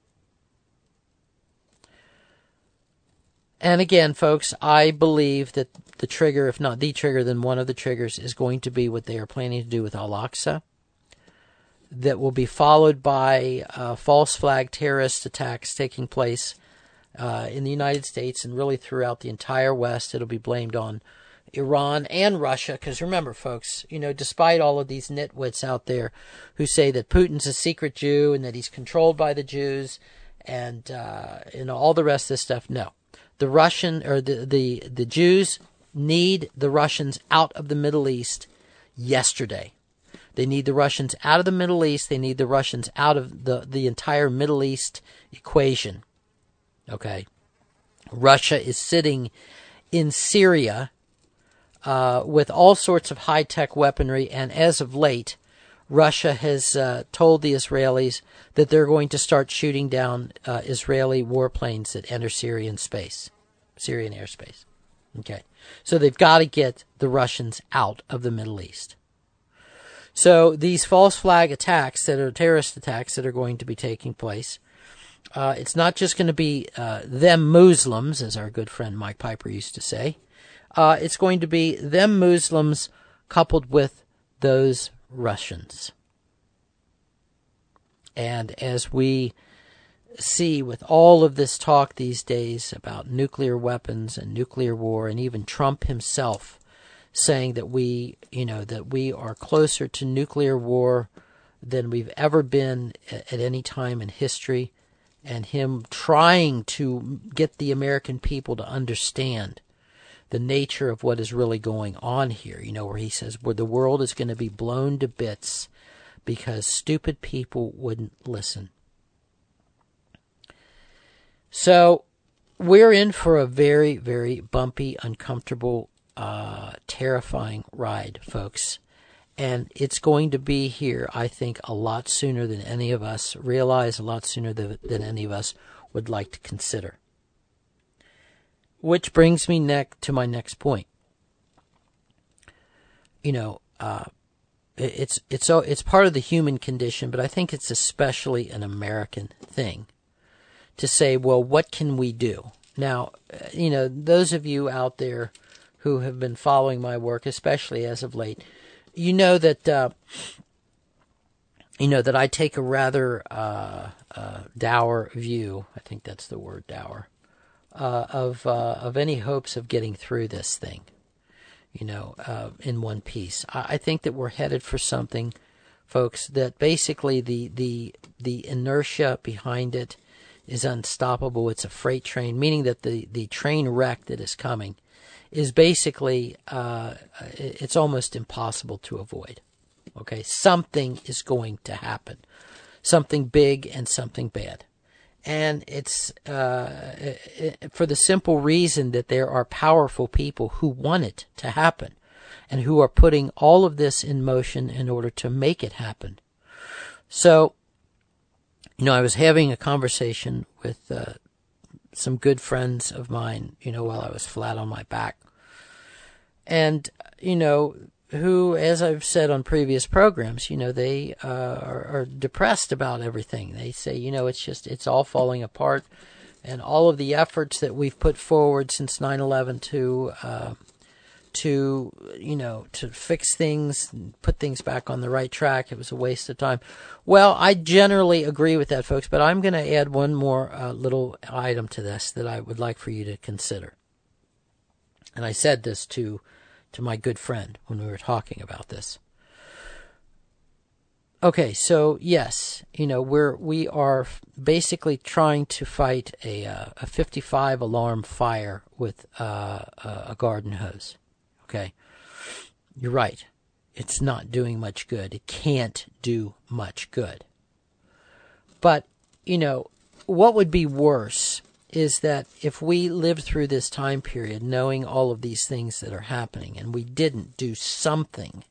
And again, folks, I believe that the trigger, if not the trigger, then one of the triggers is going to be what they are planning to do with Al-Aqsa. That will be followed by false flag terrorist attacks taking place in the United States and really throughout the entire West. It'll be blamed on Iran and Russia, because remember, folks, despite all of these nitwits out there who say that Putin's a secret Jew and that he's controlled by the Jews and all the rest of this stuff, no. The the Jews need the Russians out of the Middle East yesterday. They need the Russians out of the Middle East. They need the Russians out of the entire Middle East equation. Okay. Russia is sitting in Syria with all sorts of high-tech weaponry, and as of late, Russia has told the Israelis that they're going to start shooting down Israeli warplanes that enter Syrian airspace. Okay. So they've got to get the Russians out of the Middle East. So these false flag attacks that are terrorist attacks that are going to be taking place, it's not just going to be them Muslims, as our good friend Mike Piper used to say. It's going to be them Muslims coupled with those Russians. And as we see with all of this talk these days about nuclear weapons and nuclear war, and even Trump himself saying that we are closer to nuclear war than we've ever been at any time in history, and him trying to get the American people to understand the nature of what is really going on here, where he says where the world is going to be blown to bits because stupid people wouldn't listen. So we're in for a very, very bumpy, uncomfortable, terrifying ride, folks. And it's going to be here, I think, a lot sooner than any of us realize, a lot sooner than any of us would like to consider. Which brings me to my next point. It's part of the human condition, but I think it's especially an American thing to say, well, what can we do? Now, those of you out there who have been following my work, especially as of late, that I take a rather dour view. I think that's the word, dour, of any hopes of getting through this thing. In one piece. I think that we're headed for something, folks, that basically the inertia behind it is unstoppable. It's a freight train, meaning that the train wreck that is coming is basically, it's almost impossible to avoid. Okay? Something is going to happen. Something big and something bad. And it's for the simple reason that there are powerful people who want it to happen and who are putting all of this in motion in order to make it happen. So, I was having a conversation with some good friends of mine, while I was flat on my back. And, who, as I've said on previous programs, they are depressed about everything. They say, it's all falling apart, and all of the efforts that we've put forward since 9/11 to fix things, put things back on the right track, it was a waste of time. Well, I generally agree with that, folks, but I'm going to add one more little item to this that I would like for you to consider. And I said this to my good friend when we were talking about this. Okay, so yes, we are basically trying to fight a 55 alarm fire with a garden hose. Okay, you're right. It's not doing much good. It can't do much good. But what would be worse is that if we lived through this time period knowing all of these things that are happening and we didn't do something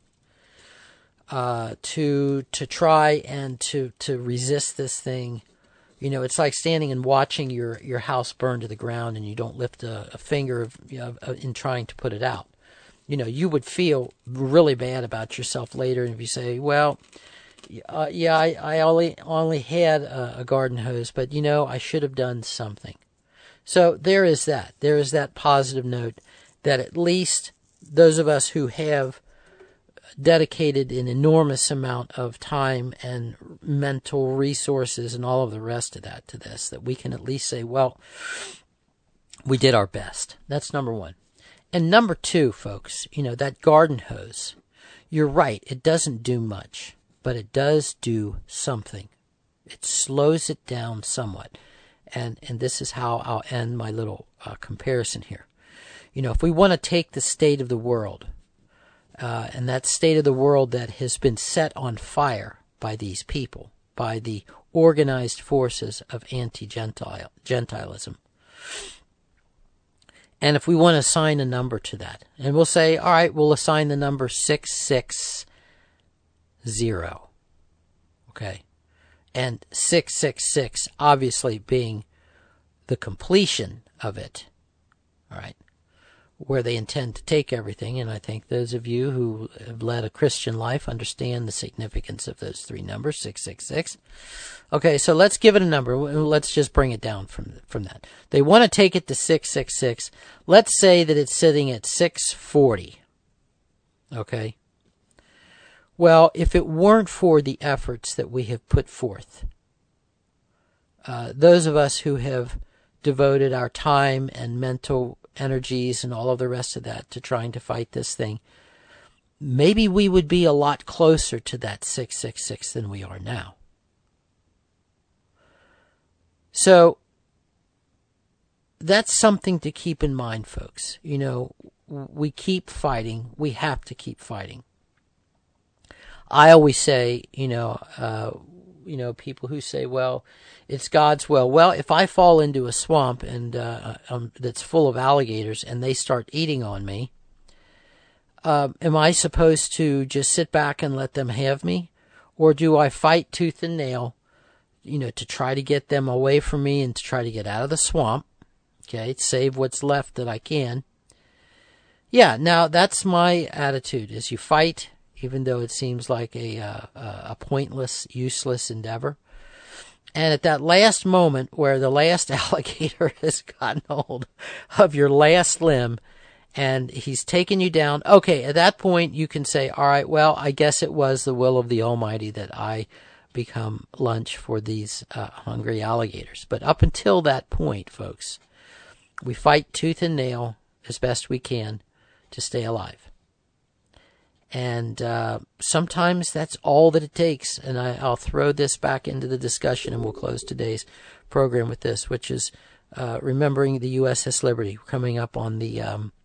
to try and to resist this thing, it's like standing and watching your house burn to the ground and you don't lift a finger in trying to put it out. You would feel really bad about yourself later if you say, well, I only had a garden hose, but I should have done something. So there is that. There is that positive note that at least those of us who have dedicated an enormous amount of time and mental resources and all of the rest of that to this, that we can at least say, well, we did our best. That's number one. And number two, folks, that garden hose, you're right, it doesn't do much, but it does do something. It slows it down somewhat. And this is how I'll end my little comparison here. If we want to take the state of the world, and that state of the world that has been set on fire by these people, by the organized forces of anti-Gentilism, and if we want to assign a number to that, and we'll say, all right, we'll assign the number 660, okay? And 666 obviously being the completion of it, all right, where they intend to take everything. And I think those of you who have led a Christian life understand the significance of those three numbers, 666. Okay, so let's give it a number. Let's just bring it down from that. They want to take it to 666. Let's say that it's sitting at 640, okay? Well, if it weren't for the efforts that we have put forth, those of us who have devoted our time and mental energies and all of the rest of that to trying to fight this thing, maybe we would be a lot closer to that 666 than we are now. So that's something to keep in mind, folks. We keep fighting. We have to keep fighting. I always say, people who say, well, it's God's will. Well, if I fall into a swamp and that's full of alligators and they start eating on me, am I supposed to just sit back and let them have me? Or do I fight tooth and nail, to try to get them away from me and to try to get out of the swamp, okay, save what's left that I can? Yeah, now that's my attitude, is you fight, even though it seems like a pointless, useless endeavor. And at that last moment where the last alligator has gotten hold of your last limb and he's taken you down, okay, at that point you can say, all right, well, I guess it was the will of the Almighty that I become lunch for these hungry alligators. But up until that point, folks, we fight tooth and nail as best we can to stay alive. And sometimes that's all that it takes. And I'll throw this back into the discussion, and we'll close today's program with this, which is remembering the USS Liberty. We're coming up on the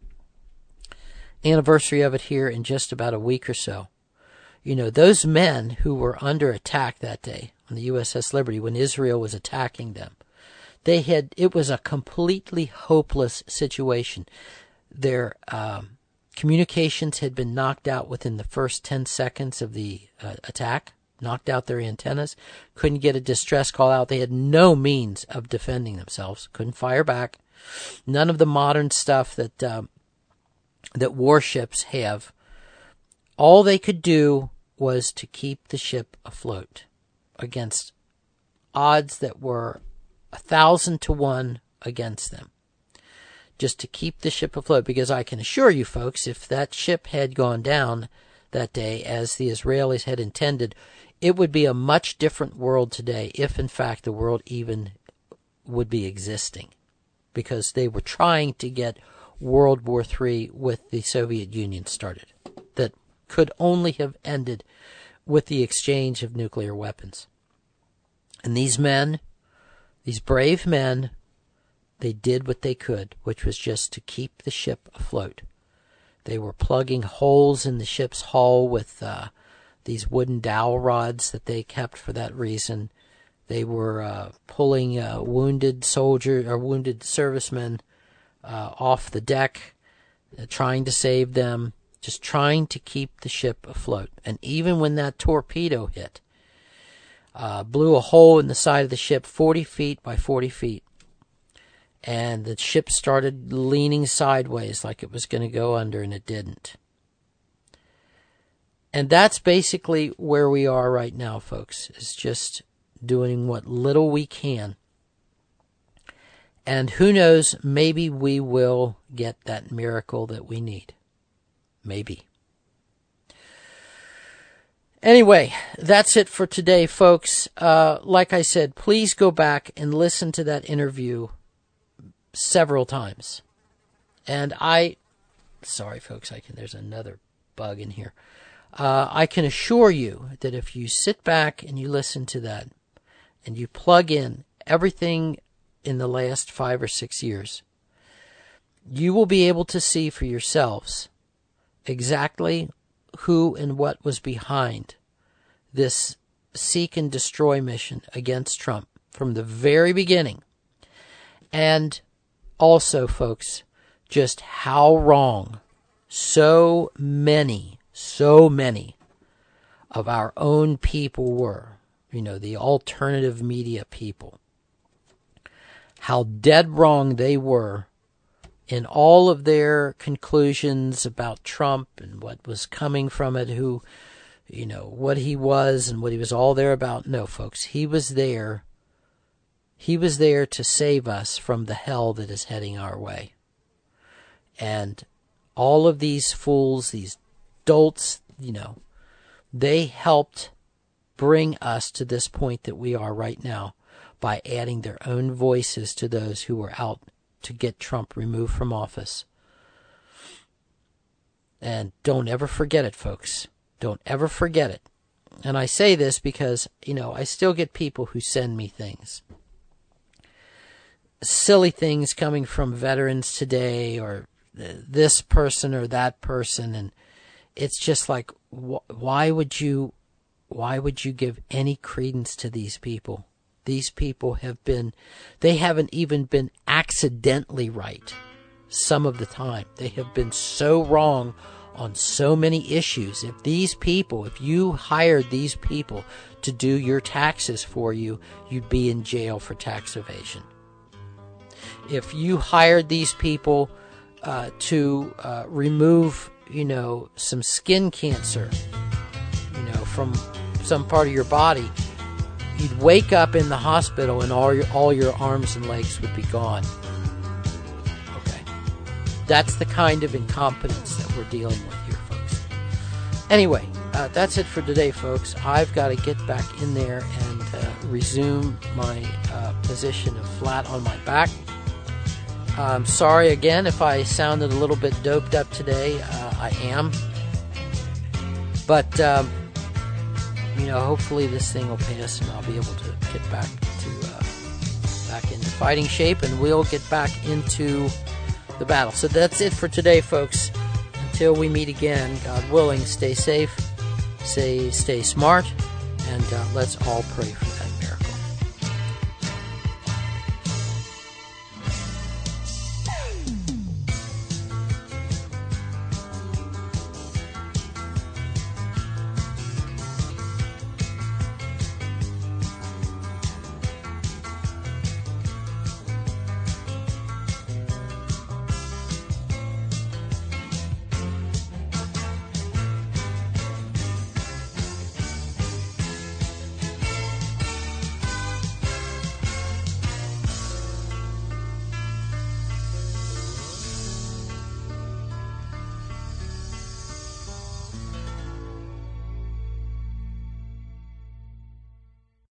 anniversary of it here in just about a week or so. Those men who were under attack that day on the USS Liberty when Israel was attacking them, it was a completely hopeless situation. Their communications had been knocked out within the first 10 seconds of the attack, knocked out their antennas, couldn't get a distress call out. They had no means of defending themselves, couldn't fire back. None of the modern stuff that warships have. All they could do was to keep the ship afloat against odds that were 1,000 to 1 against them. Just to keep the ship afloat, because I can assure you folks, if that ship had gone down that day as the Israelis had intended, it would be a much different world today, if in fact the world even would be existing, because they were trying to get World War III with the Soviet Union started, that could only have ended with the exchange of nuclear weapons. And these men, these brave men, they did what they could, which was just to keep the ship afloat. They were plugging holes in the ship's hull with these wooden dowel rods that they kept for that reason. They were pulling wounded servicemen off the deck, trying to save them, just trying to keep the ship afloat. And even when that torpedo hit, blew a hole in the side of the ship 40 feet by 40 feet, and the ship started leaning sideways like it was going to go under, and it didn't. And that's basically where we are right now, folks, is just doing what little we can. And who knows, maybe we will get that miracle that we need. Maybe. Anyway, that's it for today, folks. Like I said, please go back and listen to that interview several times. And sorry folks, there's another bug in here. I can assure you that if you sit back and you listen to that and you plug in everything in the last 5 or 6 years, you will be able to see for yourselves exactly who and what was behind this seek and destroy mission against Trump from the very beginning. And also, folks, just how wrong so many of our own people were, the alternative media people. How dead wrong they were in all of their conclusions about Trump and what was coming from it, what he was and what he was all there about. No, folks, he was there. He was there to save us from the hell that is heading our way. And all of these fools, these dolts, they helped bring us to this point that we are right now by adding their own voices to those who were out to get Trump removed from office. And don't ever forget it, folks. Don't ever forget it. And I say this because, I still get people who send me things. Silly things coming from veterans today, or this person or that person, and it's just like, why would you Why would you give any credence to these people? These people they haven't even been accidentally right some of the time. They have been so wrong on so many issues. If you hired these people to do your taxes for you, you'd be in jail for tax evasion. If you hired these people to remove, some skin cancer, from some part of your body, you'd wake up in the hospital and all your arms and legs would be gone. Okay. That's the kind of incompetence that we're dealing with here, folks. Anyway, that's it for today, folks. I've got to get back in there and resume my position of flat on my back. I'm sorry again if I sounded a little bit doped up today. I am. But, hopefully this thing will pass and I'll be able to get back into fighting shape, and we'll get back into the battle. So that's it for today, folks. Until we meet again, God willing, stay safe, stay smart, and let's all pray for